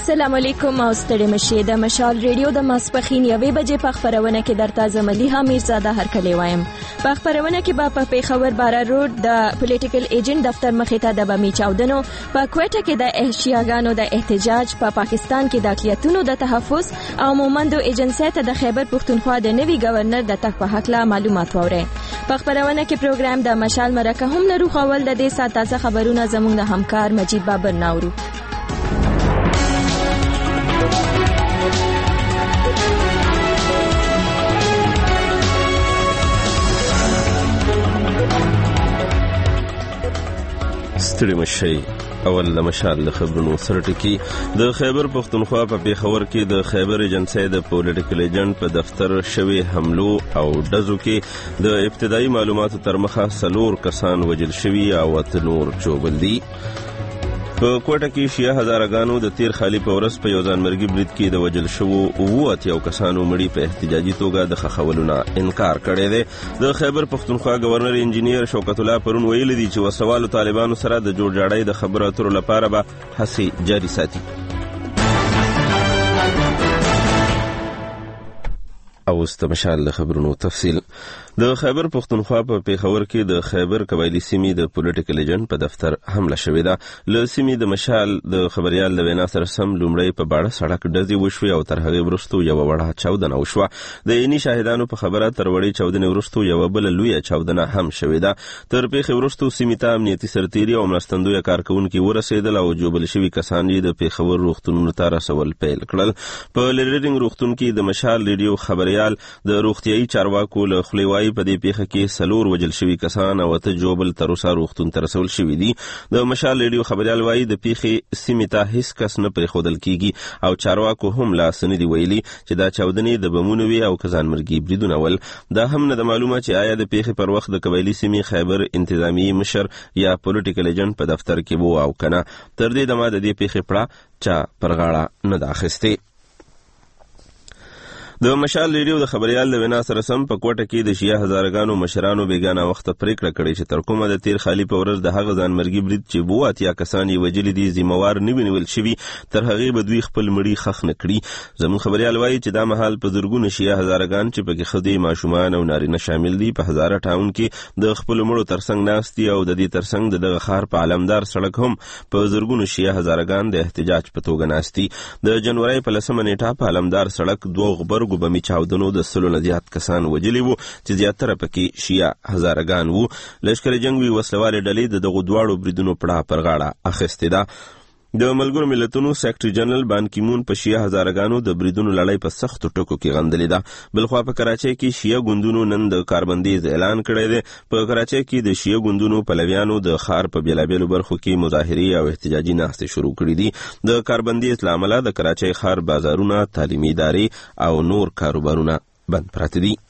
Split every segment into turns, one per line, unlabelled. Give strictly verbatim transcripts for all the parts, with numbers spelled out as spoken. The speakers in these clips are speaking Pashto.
السلام علیکم او ستړي مشه د مشال ریډیو د ماسپخین یوې بجې په خبرونه کې درته زملیها میرزاده هرکلی وایم. په خبرونه کې به په پیښور بارا روډ د پولیټیکل ایجنټ دفتر مخې ته د بمي چاودنو، په کوټه کې د احشیاګانو د احتجاج، په پا پاکستان کې د اقلیتونو د تحفظ او مومندو ایجنسی ته د خیبر پښتونخوا د نوي گورنر د تګ په حق له معلومات ووري. په خبرونه کې پروګرام د مشال مرکه هم لرو. خول د دې سات تازه خبرونه زموږ د همکار مجید بابر ناورو.
ستړي مشي. اول د مشال د خبرونو سره ټکی. د خیبر پښتونخوا په پیښور کې د خیبر ایجنسی د پولیټیکل ایجنټ په دفتر شوی حملو او ډزو کې د ابتدایي معلوماتو تر مخه څلور کسان وژل شوي او اته نور ژوبل دي. په کوټه کې شیعه هزارګانو د تیر خالی په ورځ په یو ځانمرګي برید کې د وژل شوو اووه اتیا کسانو مړي په احتجاجي توګه د ښخولو نه انکار کړی دی. د خیبر پښتونخوا گورنر انجینیر شوکت الله پرون ویلي دي چې وسوالو طالبانو سره د جوړجاړۍ د خبرو اترو لپاره به هڅې جاري ساتي. او است مشال د خبرونو تفصیل. د خیبر پښتونخوا په پیښور کې د خیبر قبایلی سیمې د پولیټیکل ایجنټ په دفتر حمله شوې ده. له سیمې د مشال د خبريال د وینا سره سم لومړی په باړه سړک ډزې وشوې او تر هغې وروسته یوه وړه چاودنه وشوه. د عیني شاهدانو په خبره تر وړې چاودنې وروسته یوه بله لویه چاودنه هم شوې ده. تر پیښې وروسته سیمې ته امنیتي سرتیري او مرستندویه کارکوونکي ورسېدل او ژوبل شوي کسان یې د پیښور روغتونونو ته رسول پیل کړل. په لیډرینګ روغتون کې د مشال ریډیو خبريال د روغتیايي چارواکو له خولې وایي په دې پیښه کې څلور وژل شوي کسان او اته ژوبل تر اوسه روغتون ته رسول شوي دي. د مشال ریډیو خبریال وایي د پیښې سیمې ته هیڅ کس نه پرېښودل کیږي او چارواکو هم لا څه نه دي ویلي چې دا چاودنې د بمونو وي او که ځانمرګي بریدونه ول. دا هم نه ده معلومه چې آیا د پیښې پر وخت د قبایلي سیمې خیبر انتظامی مشر یا پولیټیکل ایجنټ په دفتر کې وو او که نه. تر دې دمه د دې پیښې پړه چا پر غاړه نه ده اخیستې. د مشال ریډیو د خبريال د وینا سره سم په کوټه کې د شیعه هزارګانو مشرانو بیګانه وخت پریکړه کړې چې تر کومه د تیر خالی په ورځ د هغه ځانمرګي برید چې بو اتیا کسان یې وژلي دي ذمہوار نه ونیول شوي تر هغې به دوی خپل مړي ښخ نه کړي. زموږ خبريال وایي چې دا مهال په زرګونو شیعه هزارګان چې پکې ښځې، ماشومان او نارینه شامل دي په هزاره ټاون کې د خپلو مړو ترڅنګ ناست دي او د دې ترڅنګ د دغه ښار په علمدار سړک هم په زرګونو شیعه هزارګان د احتجاج په توګه ناست دي. د جنوري په لسمه نیټه په علمدار سړک دوه غبرګو بمي چاودنو د سلو نه زیات کسان وژلي وو چې زیاتره پکې شیعه هزارګان وو. لشکر جنګ وی وسلوالې ډلې د دغو دواړو بریدونو پړه پر غاړه اخیستې ده. د ملګرو ملتونو سیکرټري جنرال بان کی مون په شیعه هزارګانو د بریدونو لړۍ په سختو ټکو کې غندلې ده. بلخوا په کراچۍ کې شیعه ګوندونو نن د کاربندیز اعلان کړی دی. په کراچۍ کې د شیعه ګوندونو پلویانو د ښار په بیلابیلو برخو کې مظاهرې او احتجاجي ناستې شروع کړي دي. د کاربندیز له امله د کراچۍ ښار بازارونه، تعلیمي ادارې او نور کاروبارونه بند پراته دي.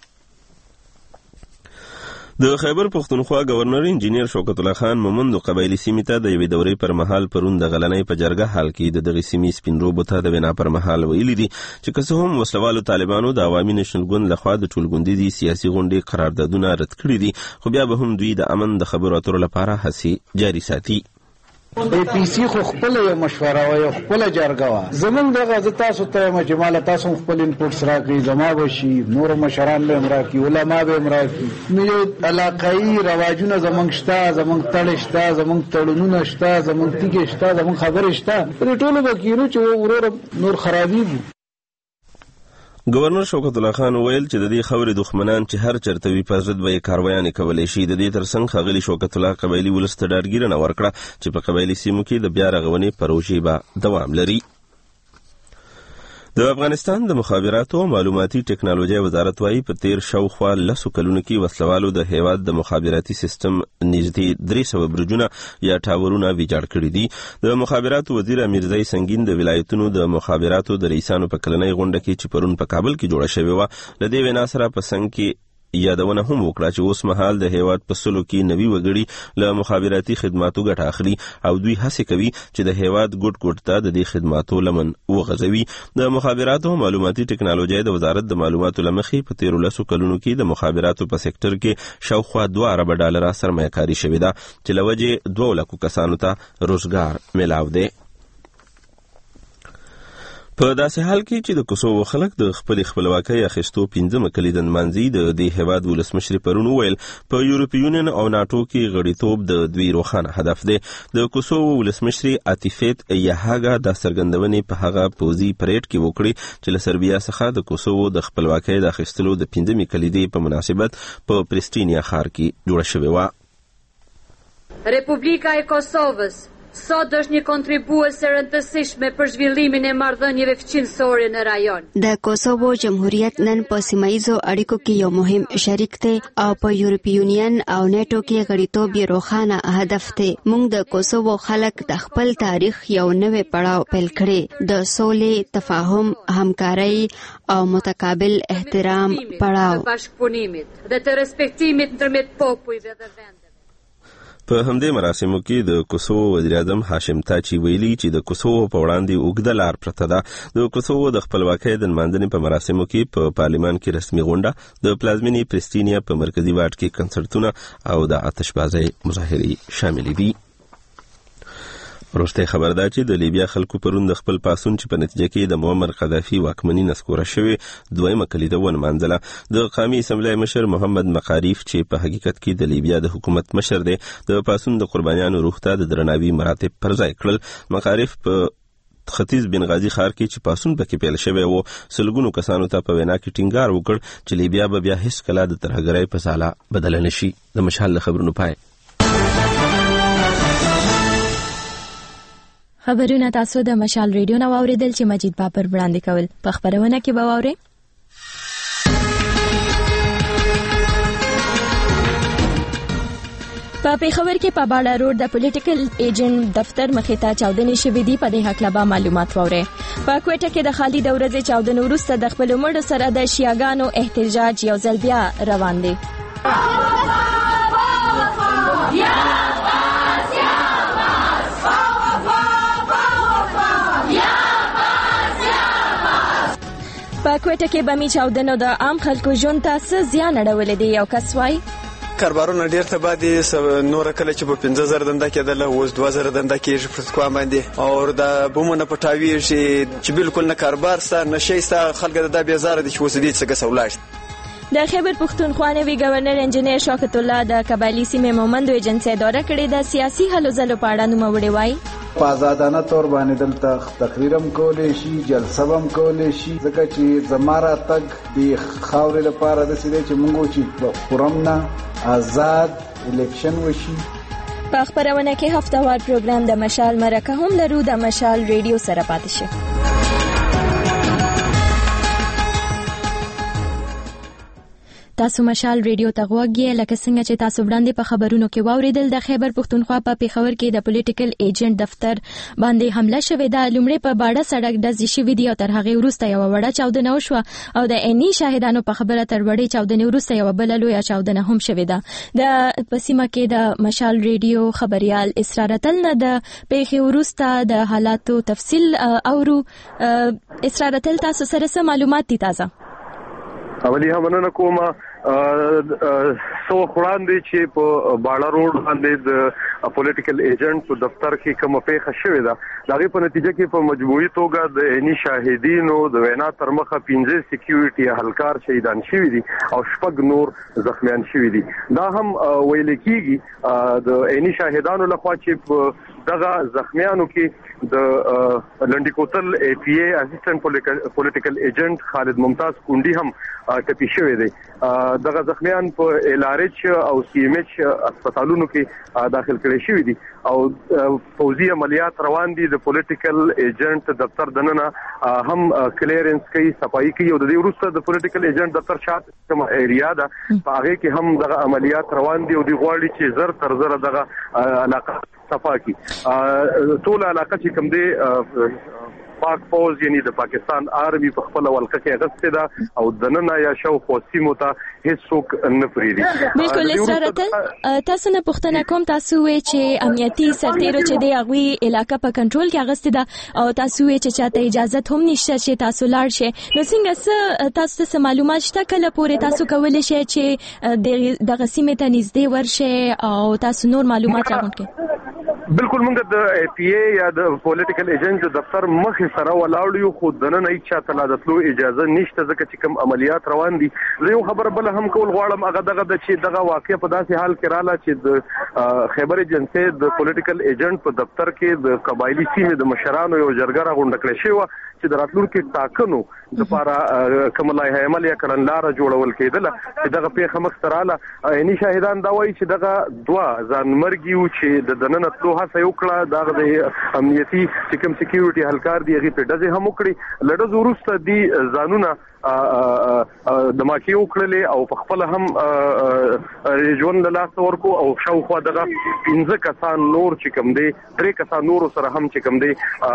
د خیبر پښتونخوا گورنر انجینیر شوکت الله خان مومندو قبایلی سیمې ته د یوې دورې پر مهال پرون د غلنۍ په جرګه حال کې د دغې سیمې سپین روبو ته د وینا پر مهال ویلي دي چې که څه هم وسلوالو طالبانو د عوامي نشنل ګوند لخوا د ټولګوندیزې سیاسي غونډې قراردادونه رد کړي دي، خو بیا به هم دوی د امن د خبرو اترو لپاره هڅې جاري ساتي.
اے پی سی خو خپل یو مشوره او یو خپل جرګه وا زمون دغه ز تاسو ته مجمال تاسو خپل انپوټس راکړي، زما بشي نور مشران به امراکي، علما به امراکي، نو یو علاقائی رواجونه زمون شته، زمون تړ شته، زمون تړونونه شته، زمون تیګ شته، زمون خبر شته، په ټولو بکیرو چې ورور نور خرابي وي.
گورنر شوکت الله خان ویل چې د دې خورې دښمنان چې هر چرته وي په ضد به یې کارویانې کولی شي. د دې ترڅنګ ښاغلي شوکت الله قبایلي ولس ته ډاډګیرنه ورکړه چې په قبایلي سیمو کې د بیا رغونې پروژې به دوام لري. د افغانستان د مخابراتو او معلوماتي ټکنالوژي وزارت وايي په تیر شاوخوا لسو کلونو کې وسلوالو د هیواد د مخابراتي سیستم نږدې درې سوه برجونه یا ټاورونه ویجاړ کړي دي. د مخابراتو وزیر امیرزی سنگین د ولایتونو د مخابراتو د رئیسانو په کلنۍ غونډه کې چې پرون په کابل کې جوړه شوې وه له دې وینا سره په څنګ کې یادونه هم وکړه چې اوس مهال د هیواد په سلو کې نوي وګړي له مخابراتي خدماتو ګټه اخلي او دوی هڅې کوي چې د هیواد ګوټ ګوټ ته د دې خدماتو لمن وغځوي. د مخابراتو او معلوماتي ټکنالوژۍ د وزارت د معلوماتو له مخې په تیرو لسو کلونو کې د مخابراتو په سکتر کې شاوخوا دوه اربه ډالره سرمایه‌کاري شوې ده چې له وجې دوه لکو کسانو ته روزګار میلاو دی. په داسې حال کې چې د کوسوو خلک د خپل خپلواکۍ اخیستو پنځمه کلیدن مانځي د دې هیواد ولسمشر پرون وویل په یورپي یونین او ناتو کې غړیتوب د دوی روښانه هدف دی. د کوسوو ولسمشر اتیفیت یهاګا د څرګندونې په هغه پوځي پریډ کې وکړي چې له سربیا څخه د کوسوو د خپلواکۍ د اخیستلو د پنځمې کلیدې په مناسبت په پریسټینیا ښار کې جوړه شوې وه.
Republika e Kosovës sot është një kontribuese e rëndësishme për zhvillimin e marrëdhënieve fqinësore në rajon.
د کوسوو جمهوریت نن په سیمایزو اړیکو کې یو مهم شریک دی او په یورپي یونین او نیټو کې غړیتوب یې روښانه هدف دی. موږ د کوسوو خلک د خپل تاریخ یو نوی پړاو پیل کړی، د سولې، تفاهم، همکارۍ او متقابل احترام پړاو.
بashkëpunimit dhe të respektimit ndërmjet popujve dhe vendeve.
په همدې مراسمو کې د کوسوو وزیر اعظم هاشم تاچي ویلي چې د کوسوو په وړاندې اوږده لار پرته ده. د کوسوو د خپلواکۍ د نمانځنې په مراسمو کې په پارلمان کې رسمي غونډه، د پلازمینې پریسټینیا په مرکزي واټ کې کنسرتونه او د آتشبازۍ مظاهرې شاملې دي. وروستی خبر دا چې د لیبیا خلکو پرون د خپل پاڅون چې په نتیجه کې د معمر قذافي واکمني نسکوره شوې دویمه کلیده ونمانځله. د قومي اسمبلی مشر محمد مقاریف چې په حقیقت کې د لیبیا د حکومت مشر دی، د پاڅون د قربانیانو روح ته د درناوي مراتب پر ځای کړل. مقاریف په ختیځ بنغازي ښار کې چې پاڅون پکې پیل شوی و سلګونو کسانو ته په وینا کې ټینګار وکړ چې لیبیا به بیا هیڅ کله د ترهګرۍ په ځاله بدله نشي. د مشال له خبرونو پای.
خبرونه تاسو د مشال ریډیو نو اوریدل چې مجید بابر وړاندې کول. په خبرونه کې به واورئ په پیښور کې په باړه روډ د پولیټیکل ایجنټ دفتر مخې ته چاودنې شوې دي. په دې هکله به معلومات واورئ. په کوټه کې د خالي د ورځې چاودنې وروسته د خپلو مړو سره د شیعاګانو احتجاج یو ځل بیا روان دی. په کوټه کې بمي چاودنو د عام خلکو ژوند ته څه زیان اړولی دی. یو کس وایي
کاربارونه ډېر تباه دي. نوره کله چې په پنځه زره دنده کېدله اوس دوه زره دنده کېږي پر تکوان باندې، او د بمونه پټاویږي چې بالکل نه کاربار سته نه شی سته. خلک د دا بېزاره دي چې اوس دې څه ګسه ولاړ.
د خیبر پښتونخوا نوي گورنر انجینیر شوکت الله د قبایلي سیمې مومندو ایجنسۍ دوره کړې. د سیاسي هلو ځلو په اړه نوموړی وایي
په آزادانه طور باندې دلته تقریر هم کولی شي، جلسه هم کولی شي، ځکه چې زما راتګ د خاورې لپاره داسې دی چې موږ چې خرم نه آزاد الیکشن وشي.
په خپرونه کې هفتهوار پروګرام د مشال مرکه هم لرو. د مشال ریډیو سره پاتې شئ. تاسو مشال ریډیو ته غوږ یې. لکه څنګه چې تاسو وړاندې په خبرونو کې واوریدل، د خیبر پښتونخوا په پیښور کې د پولیټیکل ایجنټ دفتر باندې حمله شوې ده. لومړی په باړه سړک ډزې شوې دي او تر هغې وروسته یوه وړه چاودنه وشوه او د عیني شاهدانو په خبره تر وړې چاودنې وروسته یوه بله لویه چاودنه هم شوې ده. د په سیمه کې د مشال ریډیو خبریال اسرار اتل نه د پیښې وروسته د حالاتو تفصیل اورو. اسرار اتل، تاسو سره څه معلومات دي تازه؟
اولی هم مننه کومه. سو وړاندې چې په باړه روډ باندې د پولیټیکل ایجنټ په دفتر کې کوم پیښه شوې ده، د هغې په نتیجه کې په مجموعي توګه د عیني شاهدینو د وینا تر مخه پنځه سکیورټي اهلکار شهیدان شوي دي او شپږ نور زخمیان شوي دي. دا هم ویل کېږي د عیني شاهدانو لخوا چې په دغه زخمیانو کې د لنډي کوتل ای پی ای اسسټنټ پولیټیکل ایجنټ خالد ممتاز کونډي هم ټپي شوی دی. دغه زخمیان په ال ار ایچ او سی ام ایچ هسپتالونو کې داخل کړي شوی دي او فوزي عملیات روان دي. د پولیټیکل ایجنټ دفتر دننه هم کلیرنس کوي، صفایي کوي او د دې وروسته د پولیټیکل ایجنټ دفتر شاته کوم ایریا ده په هغه کې هم دغه عملیات روان دي او دی غواړي چې زر تر زر دغه علاقه صفا کی. ټول علاقه چې کوم دی پاک فوز یعنی د پاکستان آرمی په خپل ولکه کې غسته ده او دننه یا شو خوسیمو ته هیڅوک نه پریدي.
بالکل اسرارتل، تاسو نه پوښتنه کوم، تاسو وی چې امنیتي سرتیرو چې دی هغه علاقه په کنټرول کې غسته ده او تاسو وی چې چاته اجازه هم نشته چې تاسو لاړ شئ، نو څنګه تاسو ته معلومات شته کله پورې تاسو کولای شئ چې د غسیمه ته نږدې ورشئ او تاسو نور معلومات راغونډ کړئ؟
بالکل موږ د ای پی ای یا د پولیټیکل ایجنټ دفتر مخې سره ولاړ یو، خو دنه نه چا ته لا دتلو اجازه نشته ځکه چې کوم عملیات روان دي. زه یو خبر بل هم کول غواړم، هغه دغه د چې دغه واقع په داسې حال کې رااله چې د خیبر ایجنسي د پولیټیکل ایجنټ په دفتر کې د قبایلی سیمې د مشرانو یو جرګه راغونډه کړې شوې چې د راتلونکو ټاکنو لپاره کوم لایحه عمل یا کړنلاره جوړول کېدله چې دغه پیښه مخ ته رااله. عیني شاهدان دا وایي چې دغه دوه ځانمرګي وو چې د دننه تلو هڅه وکړه، دغه د امنیتي چې کوم سکیورټي اهلکار دي هغې پرې ډزې هم وکړې. له ډزو وروسته دي ځانونه د ماکي وکړلې او په خپل هم ژوند له لاسه ورکو او شاوخوا دغه پنځه کسان نور چې کوم دی درې کسان نور سره هم چې کوم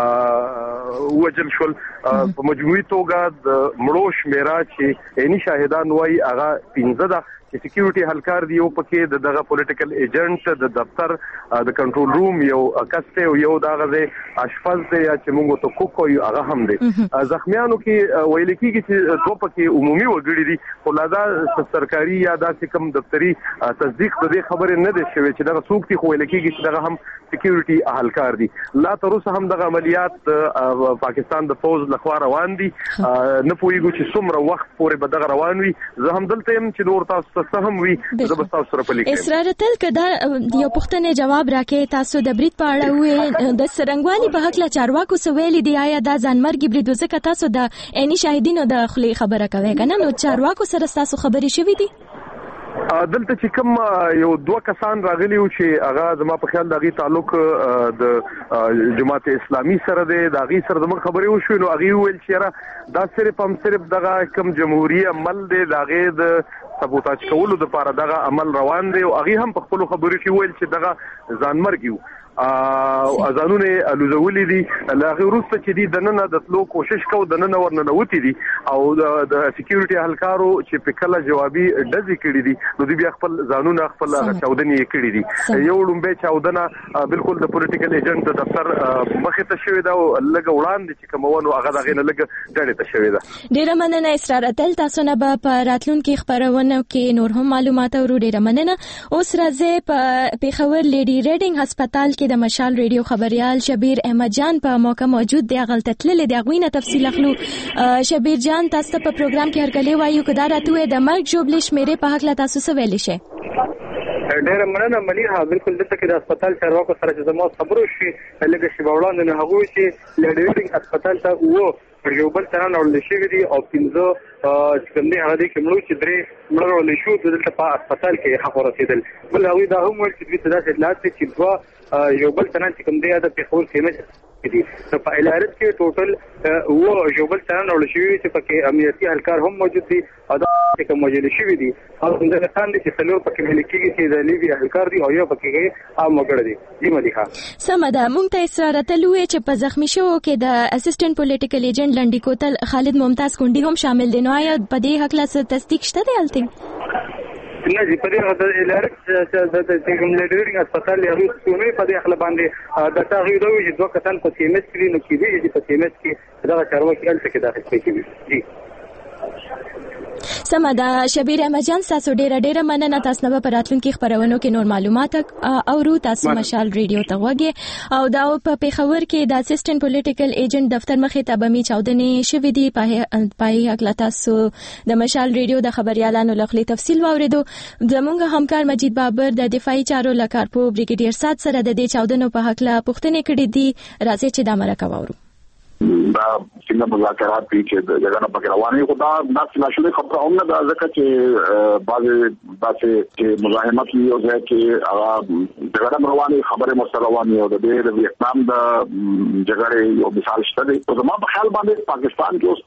دی وجل شول. په مجموعي توګه د مړو شمیره چې عیني شاهدان وایي هغه پنځه ده چې سکیورټي هلکار دی، یو پکې د دغه پولیټیکل ایجنټ د دفتر د کنټرول روم یو کسته او یو دغه اشفاظ دی چې موږ ته کوکو یو هغه هم دی. زخمیانو کې ویل کېږي چې دوه پکې عمومي وګړي دي، خو لا سرکاري یا داسې کوم دفتري تصدیق د دې خبرې نه دی شوی چې دغه څوک دي، خو ویل کېږي چې دغه هم سکیورټي اهلکار دي. لا تر اوسه هم دغه عملیات پاکستان د فوج لخوا روان دي، نه پوهیږو چې څومره وخت پورې به دغه روان وي. زه هم دلته يم چې نور تاسو سهم وي زه به تاسو سره پلیږم.
اسرار تل کدا یو پښتنې جواب راکې تاسو د برید په اړه وې د سرنګوالي په حق لا چارواکو سویل دی آیا دا ځانمرګي برید وزکه تاسو د عیني شاهدینو د خلی خبره کوي کنه نو چارواکو سره تاسو خبرې شوې دي؟
دلته چې کوم یو دوه کسان راغلي و چې هغه زما په خیال دغه تعلق د جماعت اسلامي سره دی، دغه سره زما خبرې وشو نو هغه ویل چې دا صرف هم صرف دغه کوم جمهوریت عمل دی، دغه د سبوتاج کولو د لپاره دغه عمل روان دی او هغه هم په خپل خبرو کې ویل چې دغه ځانمرګي او اذانونه الوزولي دي. لاغه وروسته چې دي دننه د تلو کوشش کو دننه ورننه وتی دي او د سکیورټي اهلکارو چې په کله جوابي ډزې کړې دي نو دوی بیا خپل ځانونه خپل چاودنې کړې دي. یو لومبه چاودنه بالکل د پولیټیکل ایجنټ د دفتر مخې ته شوې ده او لږ وړاندې چې کومونو هغه دغه نه لږ ډېر ته شوې ده.
ډېر مننه اسرار تل تاسو نه په راتلونکو خبرونه کې نور هم معلومات او ډېر مننه. اوس راځي په پیښور لیډي ریډینګ هسپتال کې د مشال ریډیو خبريال شبیر احمد جان په موقع موجود دی. غلطه تللې د غوینه تفصیل اخلو. شبیر جان تاسو په پروګرام کې هرکلی وایو کدا راته د مرګ جوړلې شمیرې په حق لا تاسو څه ویل شي؟
ډېر مننه مليحه. بالکل دلته کې د هسپتال چارواکو سره چې زموږ خبرو شي لکه شی وړاندې نه هغه چې لیډینګ هسپتال ته وو یو بل څنګه نړل شي دي او پنځه چې کوم دی هغه د کوملو چې درې مړو له شو دلته په هسپتال کې خبره رسیدل. بل هغه دا هم ول چې د دې اطلاعات چې دوه یو بل څنګه چې کوم دی د پیښور سیمه دي په الارت کې ټوټل وو یو بل څنګه نړل شي چې پکې امنیتي اهلکار هم موجود دي او دا کوم موجود شي دي او څنګه څنګه چې څلور پکې ملکي چې د لیبي اهلکار دي او یو پکې عام وګړي دي. جی مليحه
سمدا مونږ ته اسرار تلوي چې په زخمی شو کې د اسسټنټ پولیټیکل ایجنټ لنډی کوتل خالد ممتاز کونډي هم شامل دي. نو آیا په دې حق لا تصدیق شته دی الته؟
نه جی په دې د الارت چې کوم لیډرینګ هسپتال یې روسونه په دې خپل باندې د تغییر دوی چې دوه کسان په سیمس کې نو کې دي چې په سیمس کې دا چارواکي الته کې داخل کېږي. جی
سمدا شبیر احمد جان تاسو ډیره ډیره مننه. تاسو نه په راتلونکو خبرونو کې نور معلومات او رو تاسو مشال ریډیو ته وګورئ او دا په پیښور کې د اسسټنټ پولیټیکل ایجنټ دفتر مخې ته بمی چاودنې شوې دي. په پای اکلا تاسو د مشال ریډیو د خبريالانو لخوا تفصیل واوریدو. زموږ همکار مجید بابر د دفاعي چارو لکارپو بریګیډیر سات سره د دې چاودنو په حق لا پوښتنه کړې دي. راځي چې دا مرکه واورو.
دا څنګه مذاکرات دي چې د جګړه په رواني خدا د ناشونی خبره هم نه ده ځکه چې بعض داسې چې مزاحمت وي او چې هغه جګړه رواني خبره مسرواني او د دې د ویتنام د جګړې یو مثال شته دي. او زما په خیال باندې پاکستان کې اوس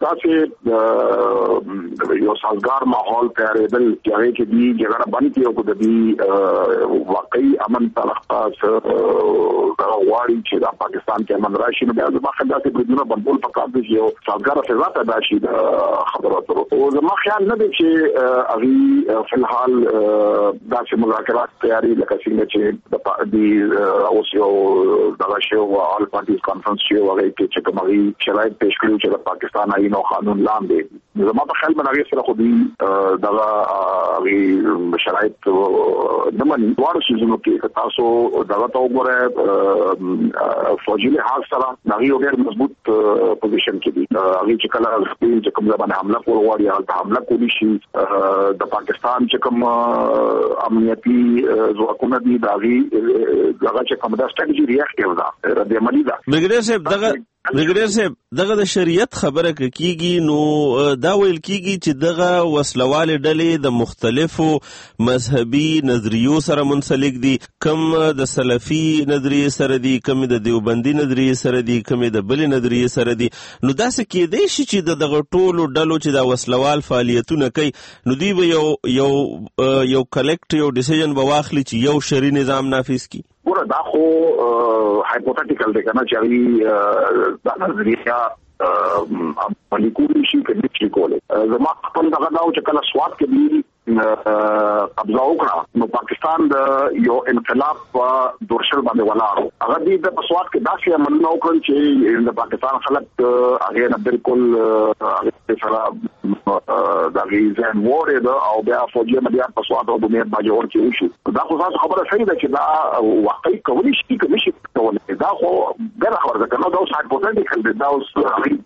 داسې یو سازگار ماحول تیارېدل چې هغه کې دی جګړه باندې یو کو د دې واقعي امن تلخص غواړي چې د پاکستان کې امن راشي. نو بیا زما خیال دا چې بدون بنبول کول پکار دي یو څنګه فضا پیدا شي د خبرو اترو او زما خیال نه دی چې اغي فلحال داسې مذاکرات تیاری لکه څنګه چې د اوس یو دغه شی او آل پارټیز کانفرنس شي او هغه کې چې کومي شرایط پیش کړو چې د پاکستان آئین او قانون لاندې زما په خیال باندې سره خو دي دغه شرایط د منی ورو شیزونو کې تاسو دغه تا وګوره فوجي لحاظ سره دغه یو ډېر مضبوط پوزیشن کې دي هغه چې کله چې کوم ځای باندې حمله کول غواړي هغه حمله کولی شي د پاکستان چې کوم امنیتي ځواکونه دي دغه دغه چې کوم د سټریټجی ریاکټیو ده رد عملی ده
برګریډر صاحب دغه برګریډر صاحب دغه د شریعت خبره کیږي نو دا ویل کیږي چې دغه وسلوال ډلې د مختلفو مذهبي نظریو سره منسلک دي کم د سلفي نظریه سره دي کم د دیوبندي نظریه سره دي کم د بل نظریه سره دي نو داسې کېدای شي چې دغه ټولو ډلو چې د وسلوال فعالیتونه کوي نو دوی به یو یو یو کلیکټ یو ډیسیژن به واخلي چې یو شرعي نظام نافذ کړي
ګوره دا خو هایپوتټیکل دی کنه چې دا نظریه عملي کولی شي کله چې کوله زما خپل دغه دا چې کله سواد کې دی قبضه وکړه نو پاکستان د یو انقلاب په دورشل باندې ولاړ هغه دې د سواد کې داسې عملونه وکړل چې د پاکستان خلک هغه نه بالکل هغه سره د ریزن وره او بیا فوجي مليار په سواد او د مې باندې ورته وشو دا خو تاسو خبره صحیح ده چې دا واقعي کولی شي کوم شي کولای دا خو ګره خبره ده کنه دا اوس هایپوتټیکل دی دا اوس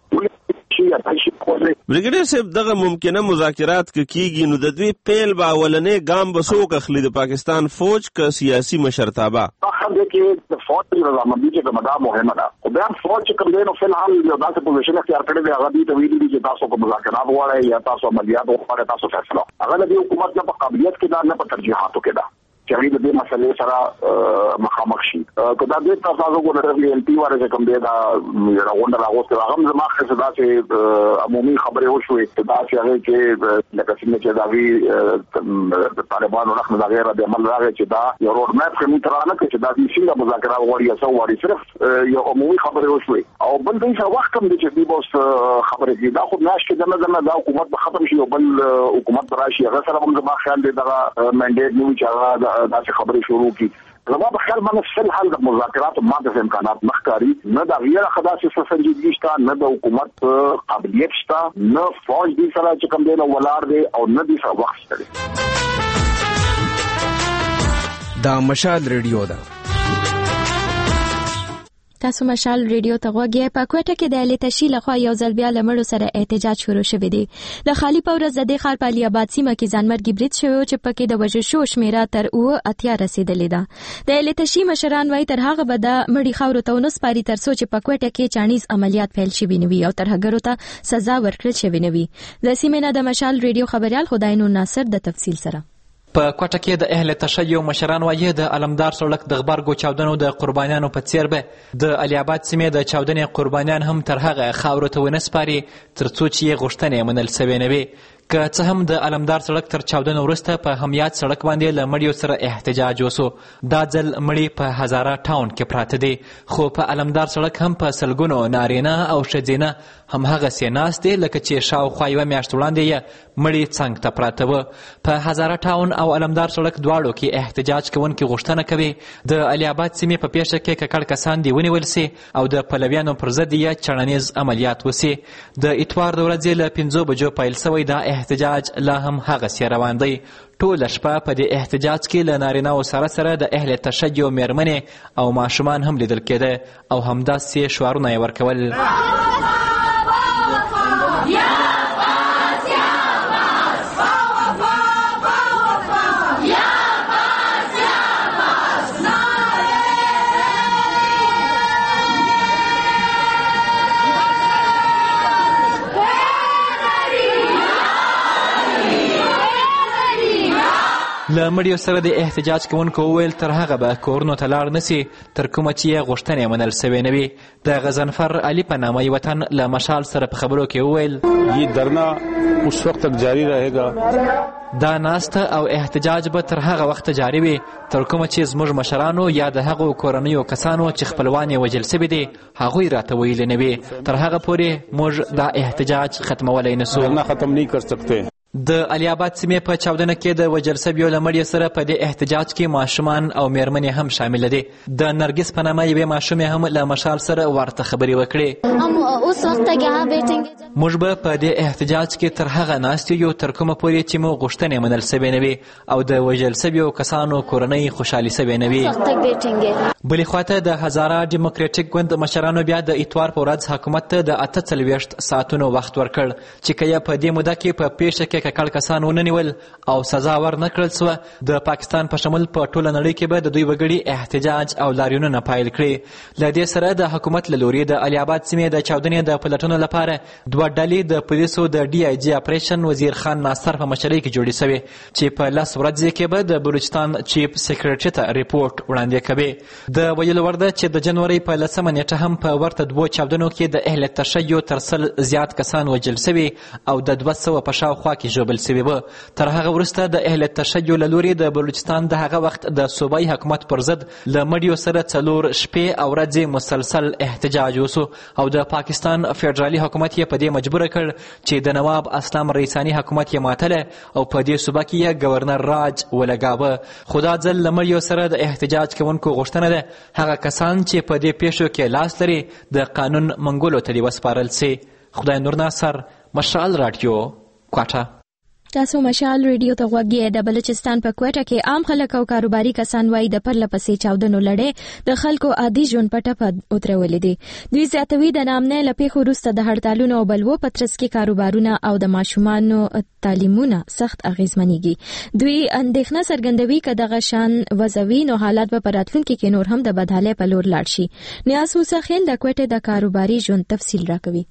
برګریډر صاحب دغه ممکنه مذاکرات کیږي نو د دوی پیل با اولنې ګام بسوک اخلي د پاکستان فوج کا سیاسي مشرتابه
اخر کې د فوج رضامندي چې مدا مهمه ده خو بیا فوج کوم دی نو فلحال یو داسې پوزیشن اختیار کړی دی هغه دې ته ویلي چې تاسو په مذاکرات وغواړئ یا تاسو عملیات وغواړئ تاسو فیصله هغه د حکومت نه په قابلیت کې ده نه په ترجیحاتو کې ده چې هغه د دې مسلې سره مخامخ شي کدا دې تاسو وګورئ ال پی واره کوم دی دا راغونډه راغوسته هغه زما خصدا چې عمومي خبره وشوي دا چې هغه چې لکه څنګه چې دا وی د طالبانو رخصت د غیر د عمل راغی چې دا یو روډ ماپ کوم ترانه چې دا د څنګه مذاکرات غوړي یا څو وړي صرف یو عمومي خبره وشوي او بل دې څه وخت هم دي چې دی بوس خبره دي دا خو ناش کې دنه دنه دا حکومت به ختم شي او بل حکومت راشي هغه سره هم زما خیال دی دا منډیټ نیو چې دا چې خبرې شروع کی زما په خیال باندې فل حال د مذاکرات او ماده امکانات مخکاري نه د غیر خداسي سنجیدګي شته نه د حکومت قابلیت شته نه فوج دي سره چې کوم دی نو ولار دی او نه دي سره وخت شته
دا مشال ریډیو ده
تاسو مشال ریډیو ته غوږی په کوټه کې د اهل تشکیل لخوا یو ځل بیا لمړو سره احتجاج شروع شوی دی د خالی پورز د خار په علي آباد سیمه کې ځانمرګي برید شوی چې پکې د وژل شو شمیره تر او اتیا رسیدلې ده د اهل تشکیل مشران وایي تر هغه به د مړی خاورو ته ونس پاري تر څو چې په کوټه کې چانیز عملیات پیل شي وي او تر هغه ته سزا ورکړل شي وي د سیمه نه د مشال ریډیو خبريال خداینو ناصر د تفصیل سره
په کوټه کې د اهل تشیع مشران وایي د علمدار سړک د غبرګو چاودنو د قربانیانو په څیر به د علي آباد سیمې د چاودنې قربانیان هم تر هغه خاورو ته ونسپاري تر څو چې یې غوښتنې منل سوې نه وي که څه هم د علمدار سړک تر چاودنې وروسته په همیات سړک باندې له مړیو سره احتجاج وسو دا ځل مړي په هزاره ټاون کې پراته دي خو په علمدار سړک هم په سلګونو نارینه او ښځینه همهغسې ناست دي لکه چې شاوخوا یوه میاشت وړاندې یې مړي څنګ ته پراته وه په هزاره ټاون او علمدار سړک دواړو کې احتجاج کوونکي غوښتنه کوي د علي آباد سیمې په پیښه کې ککړ کسان دي ونیول سي او د پلویانو پر ضد یې چړنیز عملیات وسي د اتوار د ورځې له پنځو بجو پیل سوی دا احتجاج لا هم هغسې روان دی ټوله شپه په دې احتجاج کې له نارینهو سره سره د اهل تشیع میرمنې او ماشومان هم لیدل کېده او همداسې شعارونه یې ورکول له مړیو سره د احتجاج کوونکو وویل تر هغه به کورونو ته لاړ نسي تر کومه چې یې غوښتنې منل سوې نه وي. د غضنفر علي په نامه یو تن له مشال سره په خبرو کې وویل
یہ دھرنا اس وقت تک جاری رہے گا.
دا ناسته او احتجاج به تر هغه وخت جاری وي تر کومه چې زموږ مشرانو یا د هغو کورنیو کسانو چې خپلوان یې وژل سوي دي هغوی راته ویلي نه وي تر هغه پورې موږ دا احتجاج ختمولی نه سو.
ختم نہیں کر سکتے.
د علي آباد سیمې په چاودنه کې د وژل سویو له مړیو سره په دې احتجاج کې ماشومان او میرمنې هم شامل دي. د نرګس په نامه یوې ماشومې هم له مشال سره ورته خبرې وکړې. موږ به په دې احتجاج کې تر هغه ناست یو تر کومه پورې چې مو غوښتنې منل سوې نه وي او د وژل سویو کسانو کورنۍ خوشحالي سوې نه وي. بلې خواته د هزاره ډیموکراټیک ګوند مشرانو بیا د اتوار په ورځ حکومت ته د اته څلوېښت ساعتونو وخت ورکړ چې که یې په دې موده کې په پیښه کې ککړ کسان ونه نیول او سزا ور نه کړل سوه د پاکستان په شمول په ټوله نړۍ کې به د دوی وګړي احتجاج او لاریونونه پیل کړي. له دې سره د حکومت له لوري د علي آباد سیمې د چاودنې د پلټنو لپاره دوه ډلې د پولیسو د ډي آی جي اپریشن وزیر خان ناصر په مشرۍ کې جوړې سوې چې په لس ورځې کې به د بلوچستان چیف سیکرټري ته ریپورټ وړاندې کوي. د ویلو وړ ده چې د جنورۍ په لسمه نیټه هم په ورته دوو چاودنو کې د اهل تشیع تر سل زیات کسان وژل سوي او د دوه سوه په شاوخوا کې ژوبل سوي وه. تر هغه وروسته د اهل تشیع له لوري د بلوچستان د هغه وخت د صوبایي حکومت پر ضد له مړیو سره څلور شپې او ورځې مسلسل احتجاج وسو او د پاکستان فیډرالي حکومت یې په دې مجبوره کړ چې د نواب اسلام رئیساني حکومت یې ماتله او په دې صوبه کې یې ګورنر راج ولګاوه. خو دا ځل له مړیو سره د احتجاج کوونکو غوښتنه ده هغه کسان چې په دې پیښو کې لاس لري د قانون منګولو ته دې وسپارل سي. خدای نور ناصر، مشال راډیو، کوټه.
تاسو مشال ریډیو ته غوږ یې. د بلوچستان په کوټه کې عام خلک او کاروباري کسان وایي د پرله پسې چاودنو لړۍ د خلکو عادي ژوند په ټپه ودرولې دي. دوی زیاتوي د نامنۍ له پیښو وروسته د هړتالونو او بلوو په ترڅ کې کاروبارونه او د ماشومانو تعلیمونه سخت اغیزمنېږي. دوی اندېښنه څرګندوي که دغه شان وضع وي نو حالات به په راتلونکي کې نور هم د بدحالۍ په لور لاړ شي. نیاز موسیخیل د کوټې د کاروباري ژوند تفصیل راکوي.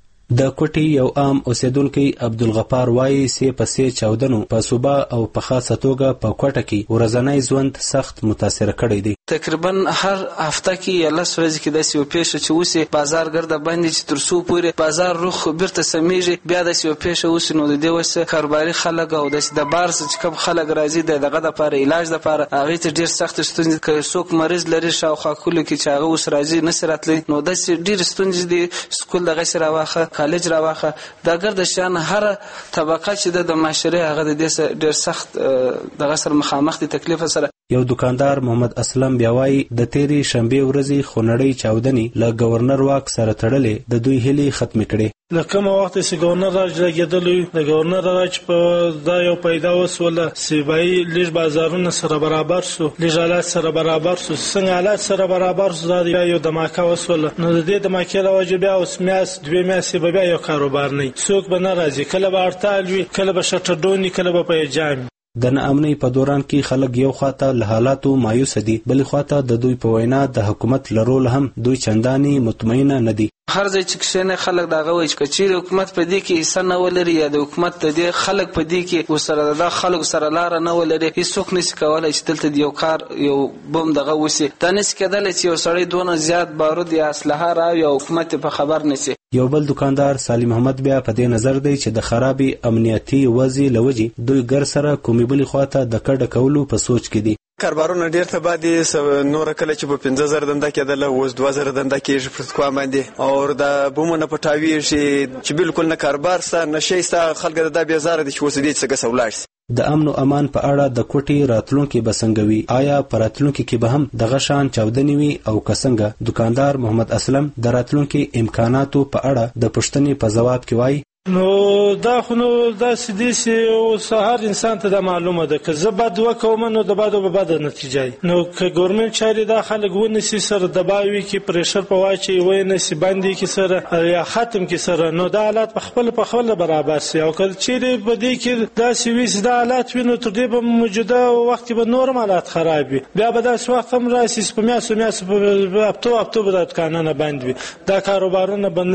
د کوټي یو عام اوسیدونکي عبدالغفار وایي سې پسې چاودنو په صوبه او په خاصه توګه په کوټه کې ورځنی ژوند سخت متاثر کړی دی.
تقریبا هر هفته کې یا لس ورځې کې داسې یو پیښه چې اوسي بازار ګرده باندې چې تر څو پورې بازار رخ بیرته سمیږي بیا داسې یو پیښه اوسي نو د دې وجه کاروباري خلک او داسې د بار چې کوم خلک راځي د دغه دپاره علاج دپاره هغوی ته ډېر سختې ستونزې که څوک مریض لري شاوخوا کلو کې چې هغه اوس راځي نسي راتلی نو داسې ډېرې ستونزې دي. سکول دغسې راواخه کالج راواخه دا ګرده شیان هره طبقه چې ده د معاشرې هغه د دې سره ډېر سخت دغه سره مخامخ دي تکلیف سره.
یو دکاندار محمد اسلم بیا وایي د تیرې شنبې ورځې خونړۍ چاودنې له ګورنر واک سره تړلې د دوی هیلې ختمې کړې.
له کومه وخته چې ګورنر راج لګېدلی د ګورنر راج په دا یو پیدا وسوله سیبایي لږ بازارونه سره برابر سو لږ حالات سره برابر سو څنګه حالات سره برابر سو دا یو دماکه وسوله نو د دې دماکې له وجې بیا اوس میاشت دوې میاشتې به بیا یو کاروبار نه څوک به نه راځي کله به هړتال وي کله به شټرډاون وي کله به په جام.
د ناامنۍ په دوران کې خلک یو خواته له حالاتو مایوسه دي بلې خواته د دوی په وینا د حکومت له رول هم دوی چندانې مطمئنه نه دي.
هر ځای چې کښېنه خلک د هغه وایي چې که چیرې حکومت په دې کې حصه نه ولري یا د حکومت د دې خلک په دې کې ورسره د دا خلکو سره لاره نه ولري هېڅوک نشي کولی چې دلته د یو کار یو بم دغه وسي. دا نشي کېدلی چې یو سړی دونه زیات بارود یا اسلحه راوي او حکومت په خبر نشي.
یو بل دکاندار سالم محمد بیا په دې نظر دی چې د خرابې امنیتي وضع له وجې دوی ګر سره کومې بلې خواته د کډه کولو په سوچ کې دي.
کاربارونه ډېر تباه دي نوره کله چې به پنځه زره دنده کېدله اوس دوه زره دنده کېږي په تکوا باندې او د بومونه پټاویږي چې بالکل نه کاربار سته نه شی سته خلک د دا بېزاره دي چې اوس دې څه ګسه ولاړ شي.
د امن او امان په اړه د کوټې راتلونکي به څنګه وي آیا په راتلونکي کې به هم دغه شان چاودنې وي او که څنګه دکاندار محمد اسلم د راتلونکي امکاناتو په اړه د پوښتنې په ځواب کې وایي
نو دا خو نو داسې دي چې هر انسان ته دا معلومه ده که زه بد وکوم نو د بدو به بده نتیجه نو که ګورمنټ چارې دا خلک ونیسي سره دباوي کې پریشر په واچي ونیسي باندې کې سره یا ختم کې سره نو دا حالات په خپل په خپل برابر سي او که چیرې په دې کې داسې وي چې دا حالات وي نو تر دې به موجوده وخت کې به نورم حالات خراب وي بیا به داسې وخت هم راسي چې په میاشتو میاشتو په هفتو هفتو به دا دکانونه بند وي دا کاروبارونه به نه وي.